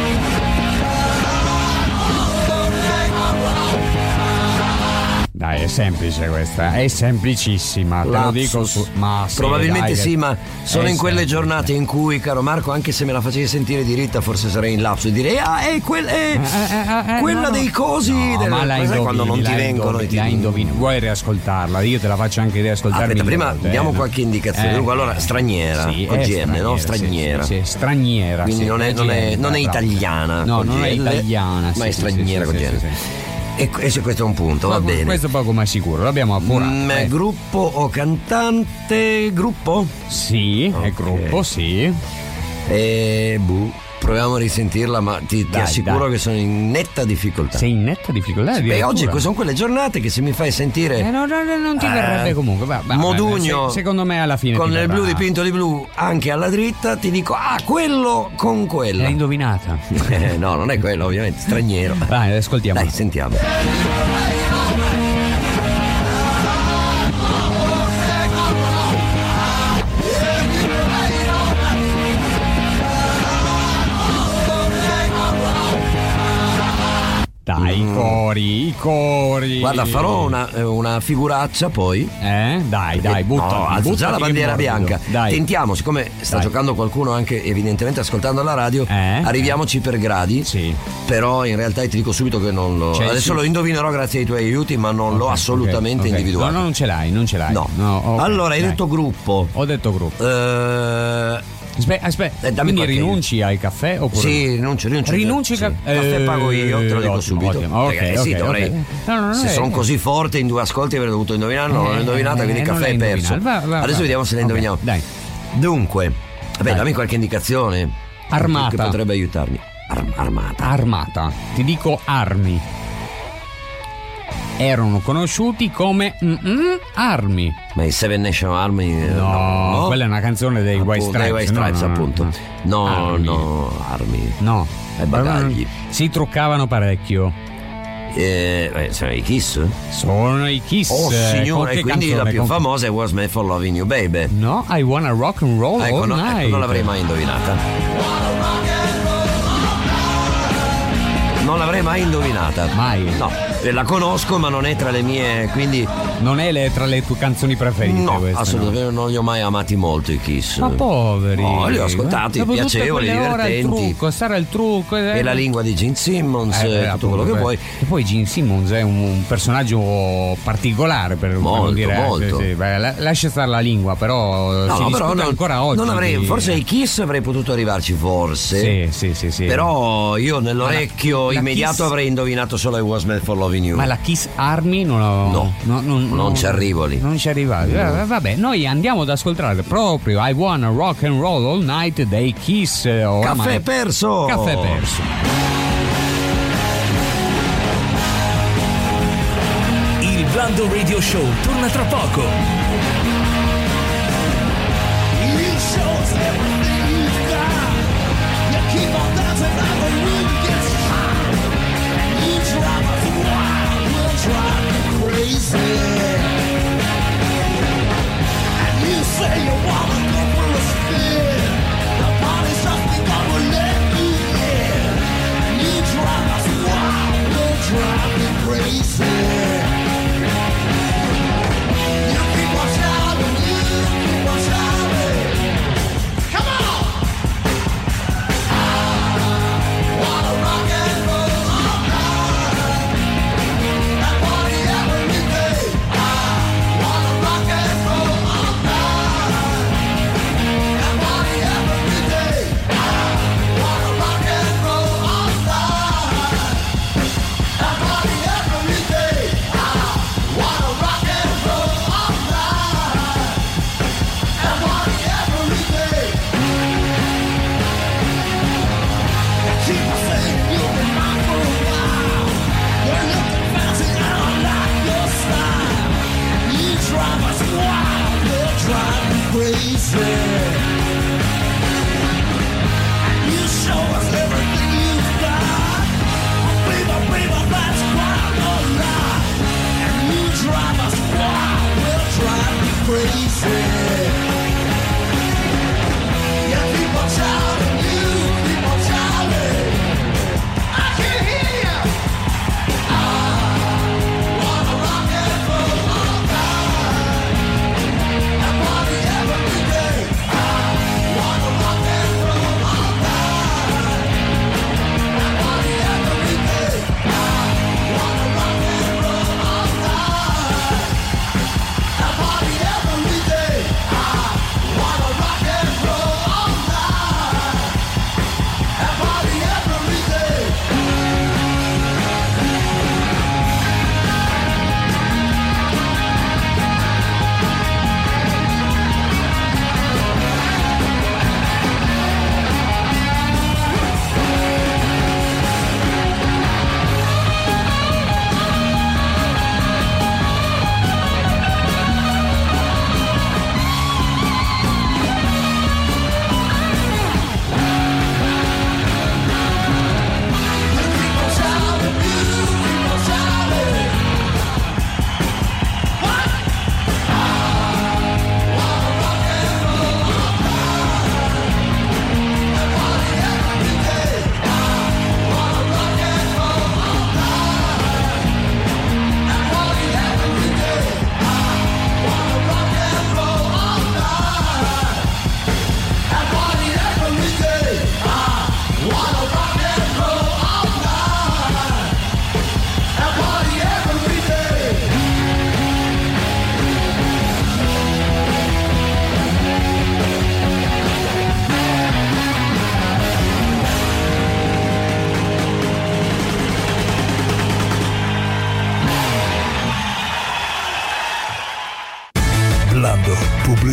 Dai, è semplice questa, è semplicissima, te lo dico su, ma sì, probabilmente dai, sì, ma sono in quelle semplice. giornate in cui, caro Marco, anche se me la facevi sentire diritta, forse sarei in lapso e direi ah è, quel, è Eh, eh, eh, quella no, no. dei cosi No, del... ma la indovini, quando non ti la vengono indovini, ti... la indovini. Vuoi riascoltarla? Io te la faccio anche riascoltare. Aspetta, mille prima volte, diamo eh. qualche indicazione. Eh, Dunque, allora, straniera, sì, con è G N, no? Straniera. Sì, sì, sì, straniera. Quindi sì, non è, con non è- G N, non è bravo. italiana. No, con non è G L, italiana, ma sì, è sì, straniera sì, con sì, G N. sì, sì. E questo, questo è un punto, va Ma bene. Questo poco ma sicuro, l'abbiamo appurato. Mm, eh. Gruppo o cantante? Gruppo? Sì, Ok. è gruppo, sì. E boh, proviamo a risentirla, ma ti, ti Dai, assicuro dai. che sono in netta difficoltà. Sei in netta difficoltà? Sì, beh, addirittura? oggi sono quelle giornate che se mi fai sentire Eh, no, no, no, non ti Eh, verrebbe comunque. Va- va- Modugno, se- secondo me alla fine con ti il verrà. blu dipinto di blu anche alla dritta, ti dico ah quello con quella. L'hai indovinata? Eh, no, non è quello, ovviamente, straniero. Vai, ascoltiamo. Dai, sentiamo. Dai, i cori, i cori. Guarda, farò una, eh, una figuraccia poi. Eh? Dai, dai, buttati. No, alzo già la buttati che bandiera morbido. bianca. Dai. Tentiamo, siccome sta Dai. giocando qualcuno anche evidentemente ascoltando la radio, Eh? arriviamoci per gradi. Sì. Però in realtà ti dico subito che non lo. Cioè, adesso sì. lo indovinerò grazie ai tuoi aiuti, ma non l'ho Ok, assolutamente ok, ok. individuato. No, no, non ce l'hai, non ce l'hai. No. ok, Allora, hai dai. detto gruppo. Ho detto gruppo. Eh, Aspetta, aspetta. Eh, dammi Quindi qualche- rinunci al caffè oppure? Sì, rinuncio, rinuncio. Rinunci sì. ca- Caffè eh, pago io, te lo dico ottimo, subito. ottimo. Ok, Perché, eh, sì, ok, dovrei. ok. No, no, no, se eh, sono eh. così forte in due ascolti avrei dovuto indovinarlo, non l'ho Eh, indovinata, quindi eh, il non caffè è l'hai perso. indovinato. Va, va, Adesso va. vediamo se le Ok, indoviniamo. dai. Dunque, vabbè, Dai. dammi qualche indicazione. Armata. Che potrebbe aiutarmi. Ar- armata. Armata. Ti dico armi. Erano conosciuti come mm-mm, armi. Ma i Seven Nation Army? eh, No, quella è una canzone dei White Appunto, Stripes. dei White no, Stripes, no, no, appunto. no. No, Armi. no, armi. No. E bagagli. Si truccavano parecchio. Eh, eh, sono i Kiss? Sono i Kiss. Oh eh, con signore, che e quindi la canzone? più Con- famosa è Was Made for Loving You Baby. No, I wanna rock and roll Ecco, all no, night. ecco, non l'avrei mai indovinata. Non l'avrei mai indovinata. Mai? No, eh, la conosco ma non è tra le mie, quindi... Non è le- tra le tue canzoni preferite No, queste, assolutamente non li ho mai amati molto i Kiss. Ma poveri. No, li ho ascoltati, Dopo tutte piacevoli, quelle ore al divertenti. trucco, stare al trucco. E la lingua di Gene Simmons, Eh, eh, eh, tutto quello che appunto, vuoi. E poi Gene Simmons è un, un personaggio particolare per, per Molto, non dire eh, molto. sì, sì, beh, la- lascia stare la lingua, però si No, discute però non, ancora oggi. non avrei, di- forse i Kiss avrei potuto arrivarci, forse. Sì, sì, sì, sì. Però io nell'orecchio Ma la- la immediato Kiss- avrei indovinato solo I Was Made for Loving You. Ma la Kiss Army non ho, No, no, non, non ci arrivo lì. Non ci arrivate. Eh, vabbè, noi andiamo ad ascoltare proprio I Wanna Rock and Roll All Night dei Kiss. eh, oramai- Caffè perso! Caffè perso. Il Blando Radio Show torna tra poco. Come on!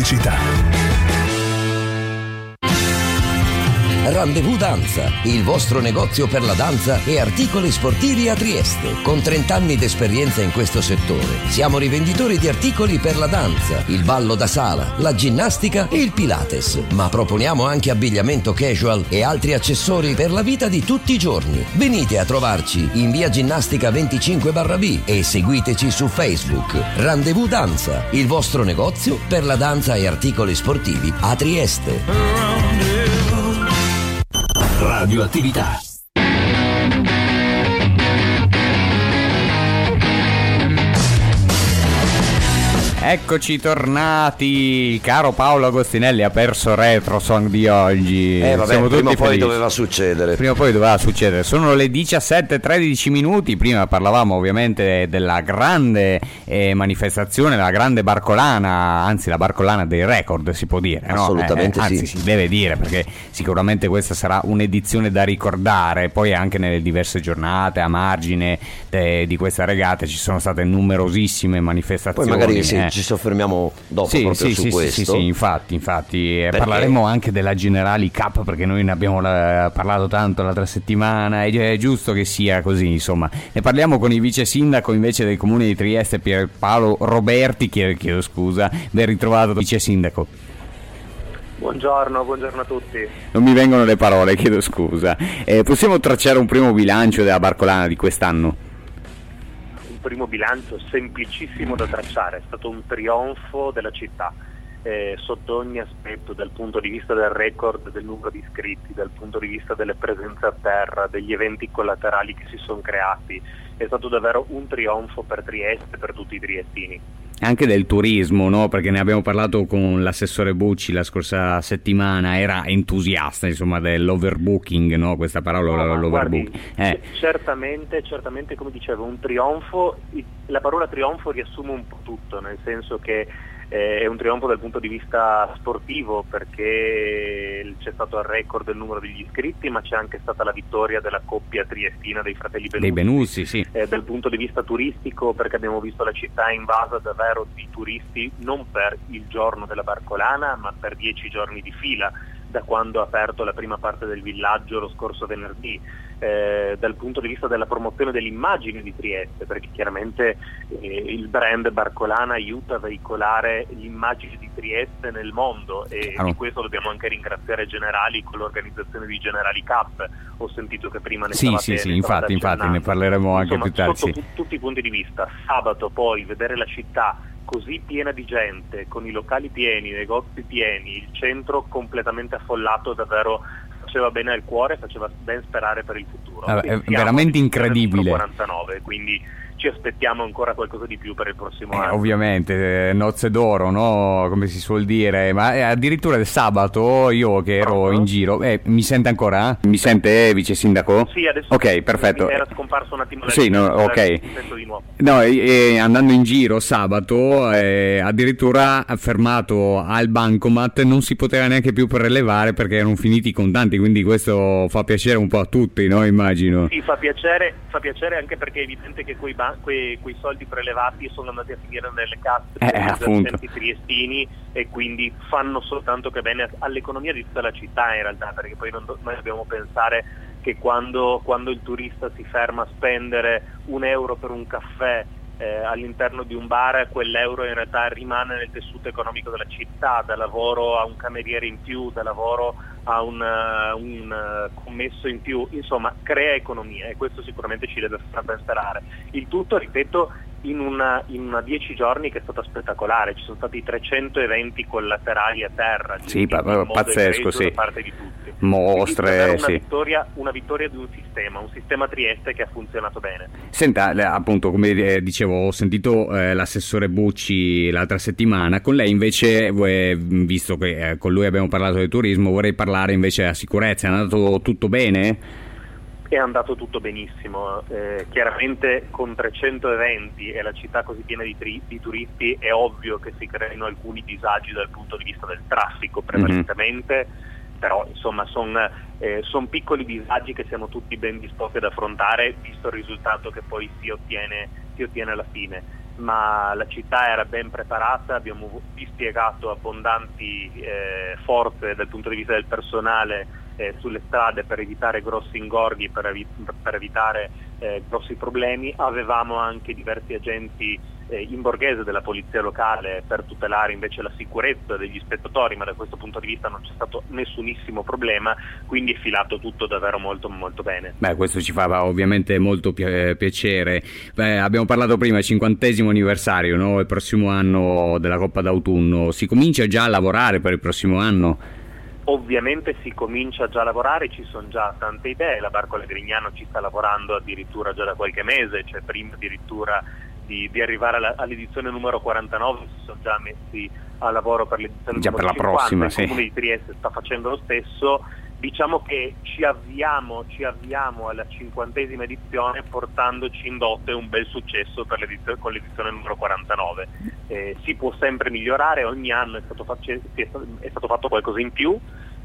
pubblicità. Rendezvous Danza, il vostro negozio per la danza e articoli sportivi a Trieste. Con trenta anni d'esperienza in questo settore, siamo rivenditori di articoli per la danza, il ballo da sala, la ginnastica e il Pilates. Ma proponiamo anche abbigliamento casual e altri accessori per la vita di tutti i giorni. Venite a trovarci in via Ginnastica venticinque barra B e seguiteci su Facebook. Rendezvous Danza, il vostro negozio per la danza e articoli sportivi a Trieste. Radioattività. Eccoci tornati, caro Paolo Agostinelli, ha perso Retro Song di oggi. Eh vabbè, Siamo prima o tutti poi felici. doveva succedere. Prima o poi doveva succedere. Sono le diciassette e tredici minuti. Prima parlavamo ovviamente della grande eh, manifestazione, la grande barcolana, anzi la barcolana dei record si può dire, no? Assolutamente eh, eh, anzi sì. si deve dire, perché sicuramente questa sarà un'edizione da ricordare. Poi anche nelle diverse giornate a margine de, di questa regata ci sono state numerosissime manifestazioni. Poi magari sì, eh. ci soffermiamo dopo Sì, proprio sì, su sì, questo. sì, sì, infatti, infatti eh, Perché? parleremo anche della Generali Cup, perché noi ne abbiamo la, parlato tanto l'altra settimana ed è giusto che sia così, insomma. Ne parliamo con il vice sindaco invece del comune di Trieste, Pierpaolo Roberti, chiedo, chiedo scusa, ben ritrovato vice sindaco. Buongiorno, buongiorno a tutti. Non mi vengono le parole, chiedo scusa. Eh, possiamo tracciare un primo bilancio della barcolana di quest'anno? Primo bilancio semplicissimo da tracciare, è stato un trionfo della città eh, sotto ogni aspetto, dal punto di vista del record del numero di iscritti, dal punto di vista delle presenze a terra, degli eventi collaterali che si sono creati. È stato davvero un trionfo per Trieste e per tutti i triestini. Anche del turismo, no? Perché ne abbiamo parlato con l'assessore Bucci la scorsa settimana, era entusiasta, insomma, dell'overbooking, no? Questa parola, No, l'overbooking. guardi, Eh. certamente, certamente, come dicevo, un trionfo, la parola trionfo riassume un po' tutto, nel senso che eh, è un trionfo dal punto di vista sportivo, perché c'è stato il record del numero degli iscritti, ma c'è anche stata la vittoria della coppia triestina dei fratelli Benussi. Dei Benussi, sì. Eh, dal punto di vista turistico, perché abbiamo visto la città invasa davvero di turisti, non per il giorno della barcolana, ma per dieci giorni di fila, da quando ha aperto la prima parte del villaggio lo scorso venerdì. Eh, dal punto di vista della promozione dell'immagine di Trieste, perché chiaramente eh, il brand Barcolana aiuta a veicolare l'immagine di Trieste nel mondo, e Ah, di no. questo dobbiamo anche ringraziare Generali con l'organizzazione di Generali Cup. Ho sentito che prima ne Sì, stavate, sì, sì, ne stavate infatti, infatti, accennando. ne parleremo anche Insomma, più tardi. sotto Sì. tu- tutti i punti di vista. Sabato poi vedere la città così piena di gente, con i locali pieni, i negozi pieni, il centro completamente affollato, davvero faceva bene al cuore, faceva ben sperare per il futuro. Vabbè, è Siamo veramente nel incredibile. quarantanove, quindi ci aspettiamo ancora qualcosa di più per il prossimo Eh, anno. ovviamente, eh, nozze d'oro, no? Come si suol dire, ma eh, addirittura il sabato io che ero in giro, eh, mi sente ancora? Mi sente, eh, vice sindaco? Sì, adesso Ok, perfetto. era scomparso un attimo la Sì, linea, no, ok. adesso mi sento di nuovo. No, e, e andando in giro sabato, eh, addirittura fermato al bancomat non si poteva neanche più prelevare perché erano finiti i contanti, quindi questo fa piacere un po' a tutti, no? Immagino. Sì, fa piacere, fa piacere anche perché è evidente che quei, ban- quei, quei soldi prelevati sono andati a finire nelle casse Eh, degli appunto. esercenti triestini, e quindi fanno soltanto che bene all'economia di tutta la città in realtà, perché poi non do- noi dobbiamo pensare che quando, quando il turista si ferma a spendere un euro per un caffè eh, all'interno di un bar, quell'euro in realtà rimane nel tessuto economico della città, da lavoro a un cameriere in più, da lavoro a un, uh, un uh, commesso in più, insomma crea economia, e questo sicuramente ci deve far ben sperare. Il tutto, ripeto, in una, in una dieci giorni che è stata spettacolare, ci sono stati trecento eventi collaterali a terra, Sì, pa- in modo pazzesco, egregio sì. da parte di tutti. Mostre, Quindi, davvero una sì. vittoria, una vittoria di un sistema, un sistema Trieste che ha funzionato bene. Senta, le- appunto, come eh, dicevo, ho sentito eh, l'assessore Bucci l'altra settimana. Con lei invece, eh, visto che eh, con lui abbiamo parlato di turismo, vorrei parlare invece della sicurezza. È andato tutto bene? È andato tutto benissimo, eh, chiaramente con trecento eventi e la città così piena di, tri- di turisti è ovvio che si creino alcuni disagi dal punto di vista del traffico prevalentemente, mm-hmm. però insomma sono eh, son piccoli disagi che siamo tutti ben disposti ad affrontare, visto il risultato che poi si ottiene, si ottiene alla fine. ma la città era ben preparata, abbiamo dispiegato abbondanti eh, forze dal punto di vista del personale eh, sulle strade per evitare grossi ingorghi, per, evi- per evitare eh, grossi problemi. Avevamo anche diversi agenti eh, in borghese della polizia locale per tutelare invece la sicurezza degli spettatori, ma da questo punto di vista non c'è stato nessunissimo problema, quindi è filato tutto davvero molto molto bene. Beh, questo ci fa ovviamente molto pi- piacere. Beh, abbiamo parlato prima, cinquantesimo anniversario, no? Il prossimo anno della Coppa d'autunno, si comincia già a lavorare per il prossimo anno? Ovviamente si comincia già a lavorare, ci sono già tante idee, la Barcola Grignano ci sta lavorando addirittura già da qualche mese, cioè prima addirittura di, di arrivare alla, all'edizione numero quarantanove si sono già messi a lavoro per l'edizione già numero per la cinquanta, prossima, il sì. Comune di Trieste sta facendo lo stesso. Diciamo che ci avviamo, ci avviamo alla cinquantesima edizione portandoci in dote un bel successo per l'edizione, con l'edizione numero quarantanove. Eh, si può sempre migliorare, ogni anno è stato, face, è stato fatto qualcosa in più,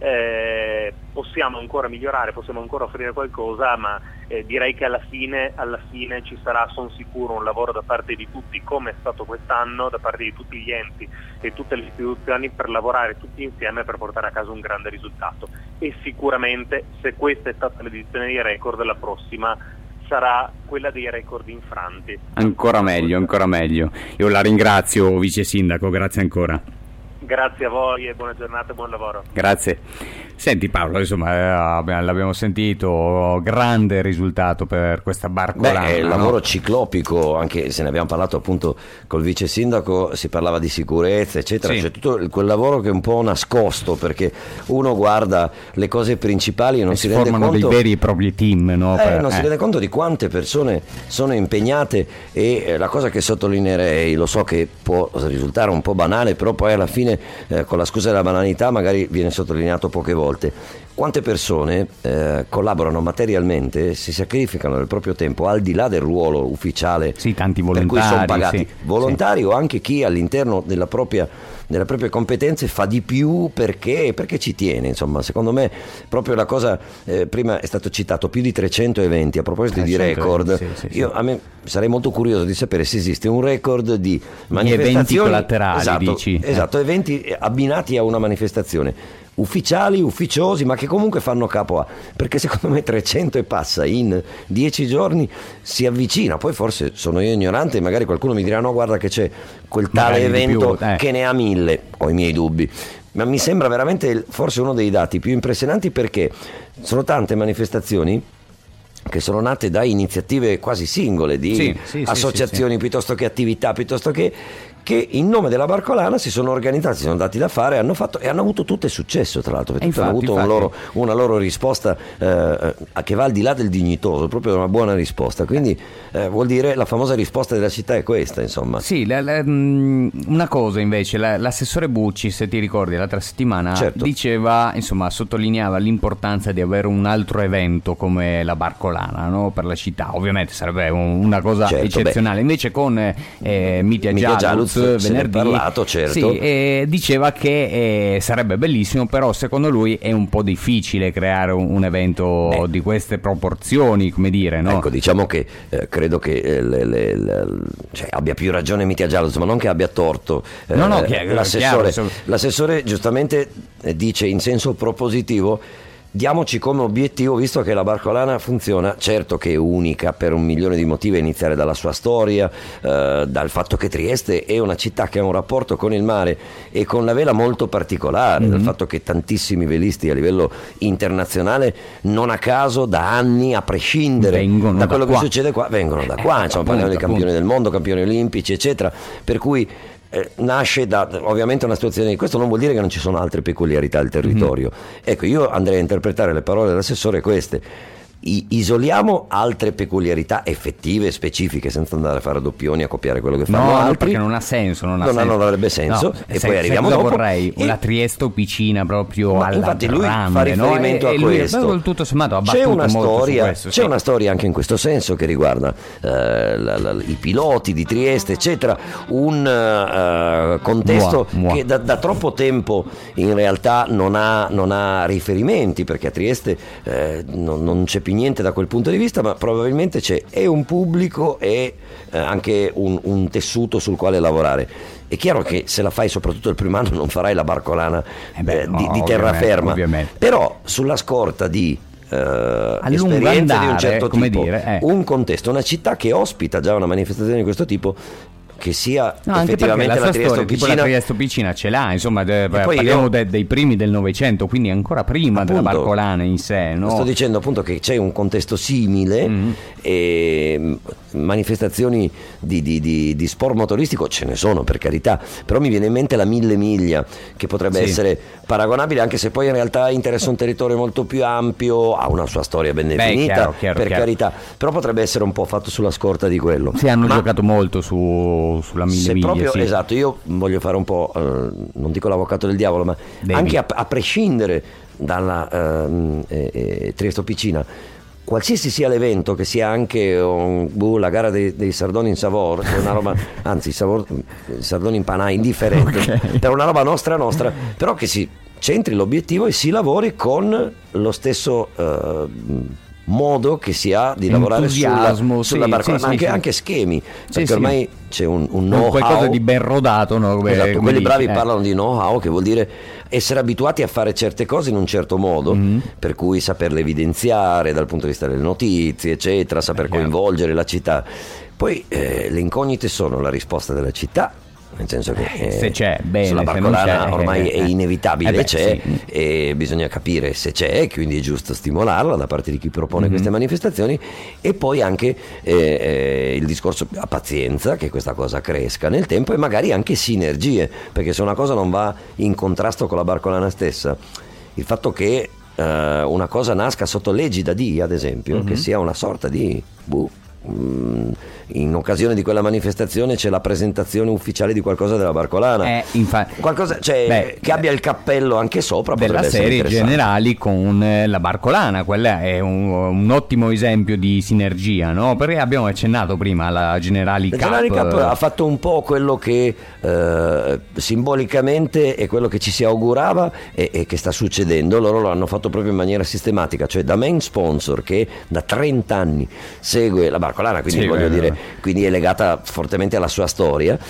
eh, possiamo ancora migliorare, possiamo ancora offrire qualcosa, ma eh, direi che alla fine, alla fine ci sarà, sono sicuro, un lavoro da parte di tutti, come è stato quest'anno, da parte di tutti gli enti e tutte le istituzioni, per lavorare tutti insieme per portare a casa un grande risultato. E sicuramente, se questa è stata l'edizione di record, la prossima sarà quella dei record infranti. Ancora meglio, ancora meglio. Io la ringrazio, vice sindaco, grazie ancora. Grazie a voi e buona giornata e buon lavoro. Grazie. Senti Paolo, insomma, eh, l'abbiamo sentito, grande risultato per questa Barcolana. Beh, è il no? lavoro ciclopico, anche se ne abbiamo parlato appunto col vice sindaco, si parlava di sicurezza eccetera, Sì. c'è tutto quel lavoro che è un po' nascosto, perché uno guarda le cose principali e non E si, si rende formano conto dei veri e propri team, no? Eh, Per- non si eh. rende conto di quante persone sono impegnate e eh, la cosa che sottolineerei, lo so che può risultare un po' banale, però poi alla fine eh, con la scusa della banalità magari viene sottolineato poche volte. Quante persone eh, collaborano materialmente, si sacrificano del proprio tempo al di là del ruolo ufficiale, sì, tanti per cui sono volontari, pagati, sì, volontari o anche chi all'interno della propria delle proprie competenze fa di più perché, perché ci tiene. Insomma, secondo me proprio la cosa, eh, prima è stato citato più di trecento eventi, a proposito di record, sì, sì, sì. io a me sarei molto curioso di sapere se esiste un record di manifestazioni, eventi collaterali, esatto, dici? esatto, eventi abbinati a una manifestazione, ufficiali, ufficiosi, ma che comunque fanno capo a, perché secondo me trecento e passa in dieci giorni si avvicina. Poi forse sono io ignorante e magari qualcuno mi dirà no, guarda che c'è quel tale Magari di evento più, eh. che ne ha mille, ho i miei dubbi, ma mi sembra veramente forse uno dei dati più impressionanti, perché sono tante manifestazioni che sono nate da iniziative quasi singole di Sì, sì, sì, associazioni sì, sì. piuttosto che attività, piuttosto che che in nome della Barcolana si sono organizzati, si sono dati da fare, hanno fatto e hanno avuto tutte successo, tra l'altro, perché tutte hanno avuto infatti, un infatti. loro, una loro risposta eh, che va al di là del dignitoso, proprio una buona risposta. Quindi eh, vuol dire la famosa risposta della città è questa, insomma. Sì, la- la- mh, una cosa invece, la- l'assessore Bucci, se ti ricordi, l'altra settimana Certo. diceva, insomma, sottolineava l'importanza di avere un altro evento come la Barcolana, no? Per la città. Ovviamente sarebbe un- una cosa Certo, eccezionale. Invece con eh, eh, Mitia Mitia Gialluz, Gialluz, se ne è venerdì, parlato, certo. sì, e diceva che eh, sarebbe bellissimo, però secondo lui è un po' difficile creare un, un evento Beh. di queste proporzioni, come dire, no? Ecco, diciamo che eh, credo che eh, le- le- le- cioè, abbia più ragione Mitia Gialluz, ma non che abbia torto. Eh, No, no, chiaro, l'assessore, chiaro, insomma. l'assessore giustamente eh, dice in senso propositivo: diamoci come obiettivo, visto che la Barcolana funziona, certo che è unica per un milione di motivi, a iniziare dalla sua storia, eh, dal fatto che Trieste è una città che ha un rapporto con il mare e con la vela molto particolare, Mm-hmm. dal fatto che tantissimi velisti a livello internazionale, non a caso, da anni, a prescindere Vengono da da quello qua. che succede qua, vengono da qua, Eh, insomma, appunto, parliamo di campioni appunto. del mondo, campioni olimpici, eccetera, per cui eh, nasce da ovviamente una situazione. Questo non vuol dire che non ci sono altre peculiarità del territorio. Ecco, io andrei a interpretare le parole dell'assessore queste: I- isoliamo altre peculiarità effettive, specifiche, senza andare a fare doppioni, a copiare quello che fanno No, no, altri. perché non ha senso, non ha Non- senso. non avrebbe senso. No, E sai- poi arriviamo sai cosa dopo. vorrei E- una Trieste Opicina proprio Ma alla infatti lui grande, fa riferimento no? a e, e lui, questo. beh, tutto sommato ha C'è battuto una molto storia, su questo, c'è sì. una storia anche in questo senso che riguarda eh, la- la- i piloti di Trieste, eccetera. Un eh, contesto Mua, mua. che da, da troppo tempo in realtà non ha, non ha riferimenti, perché a Trieste eh, non, non c'è più capi niente da quel punto di vista, ma probabilmente c'è e un pubblico e eh, anche un, un tessuto sul quale lavorare. È chiaro che se la fai soprattutto il primo anno non farai la barcolana eh beh, eh, no, di, di terraferma, ovviamente. Però sulla scorta di Uh, esperienze andare, di un certo come tipo, dire, eh. un contesto, una città che ospita già una manifestazione di questo tipo, che sia no, effettivamente la, la Trieste Officina, la Trieste Officina ce l'ha, insomma, de, parliamo io, de, dei primi del Novecento, quindi ancora prima appunto, della barcolana in sé, no? Sto dicendo appunto che c'è un contesto simile, mm-hmm. e manifestazioni di, di, di, di sport motoristico ce ne sono, per carità, però mi viene in mente la Mille Miglia, che potrebbe sì. essere paragonabile, anche se poi in realtà interessa un territorio molto più ampio, ha una sua storia ben definita. Beh, chiaro, chiaro, per chiaro. carità, però potrebbe essere un po' fatto sulla scorta di quello. Sì, hanno Ma giocato molto su, sulla Mille se Miglia, proprio, sì. Esatto, io voglio fare un po', eh, non dico l'avvocato del diavolo, ma Devi. anche a, a prescindere dalla eh, eh, Trieste Officina, qualsiasi sia l'evento, che sia anche um, uh, la gara dei, dei Sardoni in Savor, che è una roba, anzi Savor, Sardoni in Panà, indifferente, okay. per una roba nostra nostra, però che si centri l'obiettivo e si lavori con lo stesso uh, modo che si ha di lavorare sulla, sulla sì, barcolana, sì, anche, sì. anche schemi, perché sì, ormai sì. c'è un, un know-how, qualcosa di ben rodato, no? Come, esatto, come quelli dici, bravi eh. parlano di know-how, che vuol dire essere abituati a fare certe cose in un certo modo, mm-hmm. per cui saperle evidenziare dal punto di vista delle notizie, eccetera, saper Perché? coinvolgere la città. Poi eh, le incognite sono la risposta della città, nel senso che eh, se c'è, bene, sulla barcolana c'è, ormai eh, è inevitabile, eh beh, c'è, sì. e bisogna capire se c'è, quindi è giusto stimolarla da parte di chi propone mm-hmm. queste manifestazioni, e poi anche eh, eh, il discorso a pazienza, che questa cosa cresca nel tempo, e magari anche sinergie, perché se una cosa non va in contrasto con la barcolana stessa, il fatto che eh, una cosa nasca sotto l'egida di, ad esempio, mm-hmm. che sia una sorta di buh, in occasione di quella manifestazione c'è la presentazione ufficiale di qualcosa della barcolana, eh, infatti, qualcosa, cioè, beh, che abbia il cappello anche sopra, della serie generali con eh, la barcolana. Quella è un, un ottimo esempio di sinergia, no? Perché abbiamo accennato prima alla Generali Cup. La Generali Cup ha fatto un po' quello che eh, simbolicamente è quello che ci si augurava e, e che sta succedendo. Loro lo hanno fatto proprio in maniera sistematica, cioè da main sponsor che da trenta anni segue la barcolana, quindi sì, voglio vero. dire, quindi è legata fortemente alla sua storia,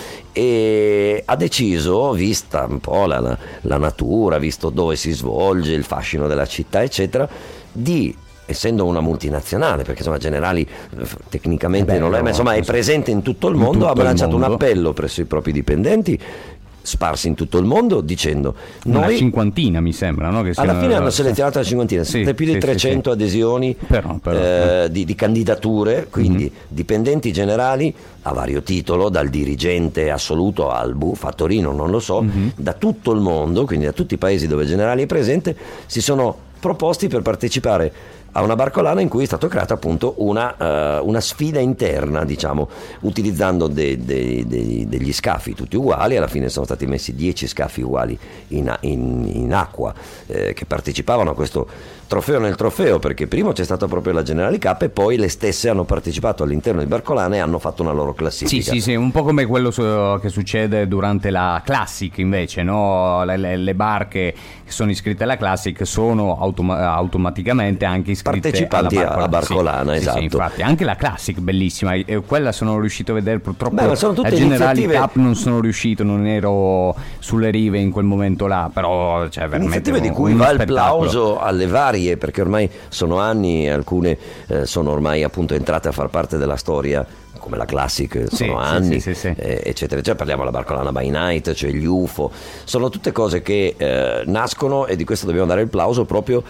e ha deciso, vista un po' la, la, la natura, visto dove si svolge, il fascino della città, eccetera, di, essendo una multinazionale, perché insomma Generali tecnicamente Beh, non è, ma insomma è presente in tutto il mondo, tutto ha lanciato un appello presso i propri dipendenti sparsi in tutto il mondo, dicendo una noi, cinquantina mi sembra, no? Che sia, alla fine hanno selezionato la cinquantina, sì, più di sì, trecento sì, adesioni però, però, eh, di, di candidature, quindi mm-hmm. dipendenti generali a vario titolo, dal dirigente assoluto al bu, fattorino, non lo so, mm-hmm. da tutto il mondo, quindi da tutti i paesi dove Generali è presente, si sono proposti per partecipare a una barcolana in cui è stato creata appunto una, uh, una sfida interna, diciamo, utilizzando de, de, de, degli scafi tutti uguali. Alla fine sono stati messi dieci scafi uguali in, in, in acqua eh, che partecipavano a questo trofeo nel trofeo, perché prima c'è stata proprio la Generali Cup e poi le stesse hanno partecipato all'interno di barcolane e hanno fatto una loro classifica. Sì, sì, sì, un po' come quello su, che succede durante la Classic invece, no? Le, le, le barche che sono iscritte alla Classic sono automa- automaticamente anche iscritte partecipanti alla barcolana, alla barcolana, sì, esatto. sì, sì, infatti anche la Classic bellissima, e quella sono riuscito a vedere, purtroppo Beh, ma sono tutte la Generali iniziative... Cup non sono riuscito, non ero sulle rive in quel momento là, però cioè veramente iniziative di cui va il plauso alle varie, perché ormai sono anni, alcune eh, sono ormai appunto entrate a far parte della storia, come la Classic, sono sì, anni, sì, sì, sì. Eh, eccetera. Cioè parliamo della barcolana by night, cioè gli U F O, sono tutte cose che eh, nascono, e di questo dobbiamo dare il plauso proprio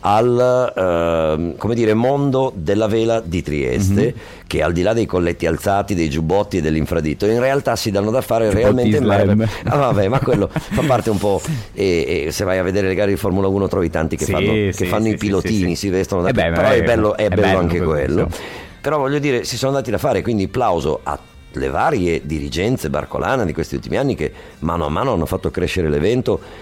al eh, come dire mondo della vela di Trieste, mm-hmm. che al di là dei colletti alzati, dei giubbotti e dell'infradito, in realtà si danno da fare giubbotti realmente in mare. Ah, vabbè, ma quello fa parte un po', e, e se vai a vedere le gare di Formula uno trovi tanti che sì, fanno, sì, che fanno sì, i pilotini, sì, sì. si vestono da eh beh, però è bello, è è bello, bello anche quello. questo. Però voglio dire, si sono andati da fare, quindi plauso alle varie dirigenze barcolana di questi ultimi anni che mano a mano hanno fatto crescere l'evento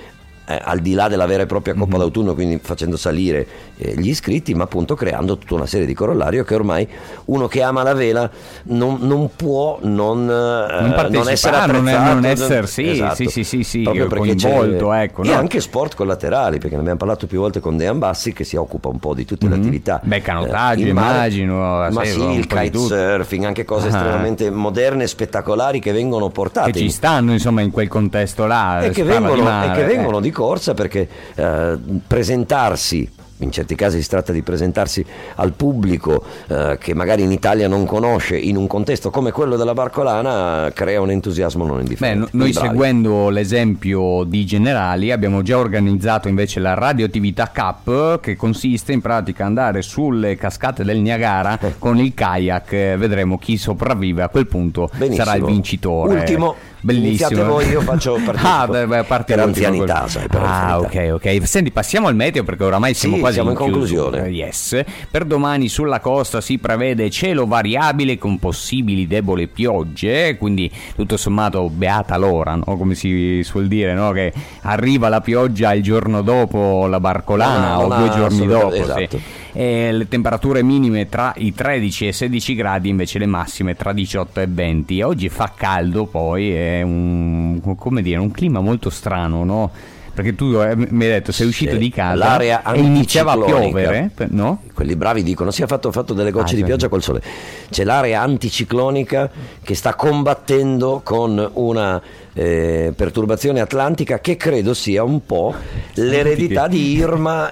eh, al di là della vera e propria Coppa mm-hmm. d'autunno, quindi facendo salire eh, gli iscritti, ma appunto creando tutta una serie di corollario che ormai uno che ama la vela non, non può non, non, eh, non essere attrezzato, non, è, non essere sì, esatto, sì, sì, sì, sì, proprio perché coinvolto, c'è, ecco, e no? anche sport collaterali, perché ne abbiamo parlato più volte con Dean Bassi, che si occupa un po' di tutte mm-hmm. le attività. Beh, canottaggio, eh, immagino, ma sì, il kitesurfing, anche cose ah. estremamente moderne e spettacolari che vengono portate, che ci stanno insomma in quel contesto là, e che vengono, mare, e che vengono eh. di corsa, perché eh, presentarsi, in certi casi si tratta di presentarsi al pubblico eh, che magari in Italia non conosce, in un contesto come quello della Barcolana, crea un entusiasmo non indifferente. Beh, noi seguendo l'esempio di Generali abbiamo già organizzato invece la Radioattività Cup, che consiste in pratica andare sulle cascate del Niagara con il kayak. Vedremo chi sopravvive a quel punto. Benissimo. Sarà il vincitore. Ultimo. Bellissimo. Iniziate voi, io faccio partire ah, beh, beh, per anzianità, sai, per ah, ok, ok. Senti, passiamo al meteo, perché oramai siamo sì, quasi siamo in, in conclusione. Yes. Per domani sulla costa si prevede cielo variabile con possibili deboli piogge, quindi tutto sommato beata l'ora, no? Come si suol dire, no? Che arriva la pioggia il giorno dopo la Barcolana no, o due giorni dopo. Esatto. Sì. E le temperature minime tra i tredici e sedici gradi, invece le massime tra diciotto e venti. Oggi fa caldo, poi è un, come dire, un clima molto strano, no? Perché tu eh, mi hai detto sei uscito sì, di casa l'area e iniziava a piovere, no? Quelli bravi dicono sì, ha fatto, fatto delle gocce ah, di sì. pioggia col sole. C'è l'area anticiclonica che sta combattendo con una eh, perturbazione atlantica che credo sia un po' l'eredità di Irma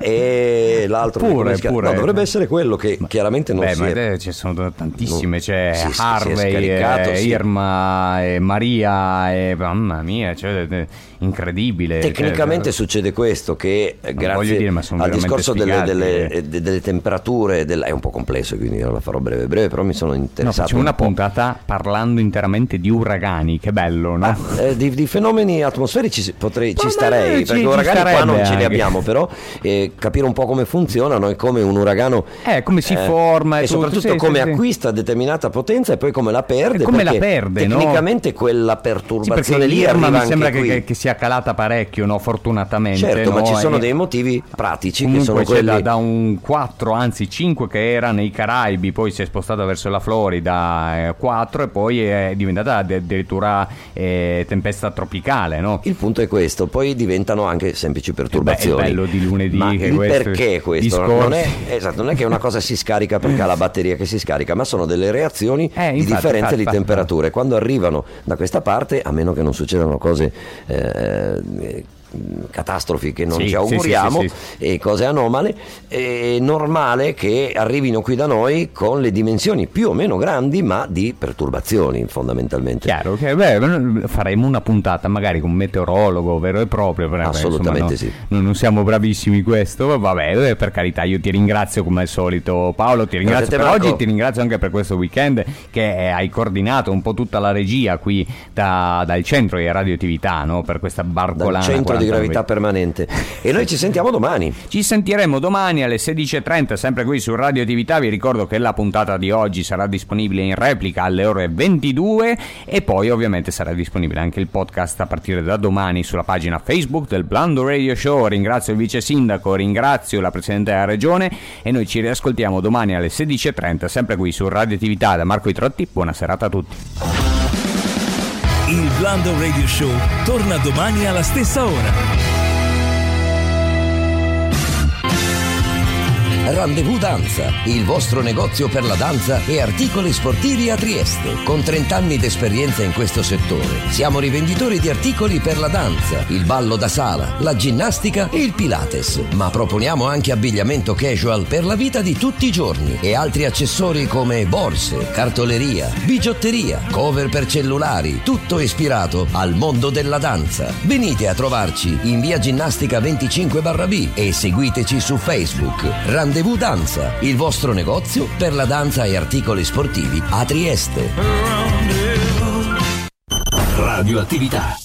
e l'altro. Pure, pure. No, dovrebbe essere quello che ma, chiaramente non beh, si ma è... ci sono tantissime, c'è si, Harvey, si scaricato, eh, sì. Irma, e Maria, e mamma mia, cioè, incredibile. Tecnicamente cioè, succede questo, che grazie dire, al discorso delle, delle, delle temperature del, è un po' complesso, quindi non la farò breve breve, però mi sono interessato. No, facciamo un una po'. puntata parlando interamente di uragani, che bello, no? Ah, eh, di, di fenomeni atmosferici potrei, ci ma starei, ci, perché ci uragani qua non anche. ce li abbiamo, però eh, capire un po' come funzionano e come un uragano eh, come si eh, forma e tutto, soprattutto sì, come sì, acquista sì. determinata potenza e poi come la perde, e come la perde, tecnicamente no? quella perturbazione sì, lì l'Irma arriva mi sembra anche che, qui. che, che sia calata parecchio, no? Fortunatamente, certo, no? ma ci sono e... dei motivi pratici comunque che sono c'è quelli da, da un quattro, anzi cinque, che era nei Caraibi, poi si è spostata verso la Florida, eh, quattro, e poi è diventata addirittura eh, tempesta tropicale, no? Il punto è questo, poi diventano anche semplici perturbazioni. Beh, è bello di lunedì, ma che il questo perché questo non è, esatto, non è che una cosa si scarica perché ha la batteria che si scarica, ma sono delle reazioni eh, di infatti, differenza infatti, di infatti. temperature. Quando arrivano da questa parte, a meno che non succedano cose eh, catastrofi che non sì, ci auguriamo, sì, sì, sì, sì. e cose anomale, è normale che arrivino qui da noi con le dimensioni più o meno grandi, ma di perturbazioni fondamentalmente. Chiaro, che beh, faremo una puntata magari con un meteorologo vero e proprio, perché, assolutamente insomma, sì. no, non siamo bravissimi in questo, vabbè, per carità, io ti ringrazio come al solito, Paolo, ti ringrazio Grazie per Marco. oggi, ti ringrazio anche per questo weekend che hai coordinato un po' tutta la regia qui da, dal centro di radioattività, no? Per questa Barcolana, dal centro di gravità permanente. E noi ci sentiamo domani. Ci sentiremo domani alle sedici e trenta, sempre qui su Radioattività. Vi ricordo che la puntata di oggi sarà disponibile in replica alle ore ventidue e poi ovviamente sarà disponibile anche il podcast a partire da domani sulla pagina Facebook del Blando Radio Show. Ringrazio il vice sindaco, ringrazio la presidente della regione e noi ci riascoltiamo domani alle sedici e trenta, sempre qui su Radioattività. Da Marco Vitrotti, buona serata a tutti. Il Blando Radio Show torna domani alla stessa ora. Rendezvous Danza, il vostro negozio per la danza e articoli sportivi a Trieste. Con trenta anni d'esperienza in questo settore, siamo rivenditori di articoli per la danza, il ballo da sala, la ginnastica e il Pilates. Ma proponiamo anche abbigliamento casual per la vita di tutti i giorni e altri accessori come borse, cartoleria, bigiotteria, cover per cellulari, tutto ispirato al mondo della danza. Venite a trovarci in via Ginnastica venticinque barra B e seguiteci su Facebook. Rendezvous Danza, il vostro negozio per la danza e articoli sportivi a Trieste. Radioattività.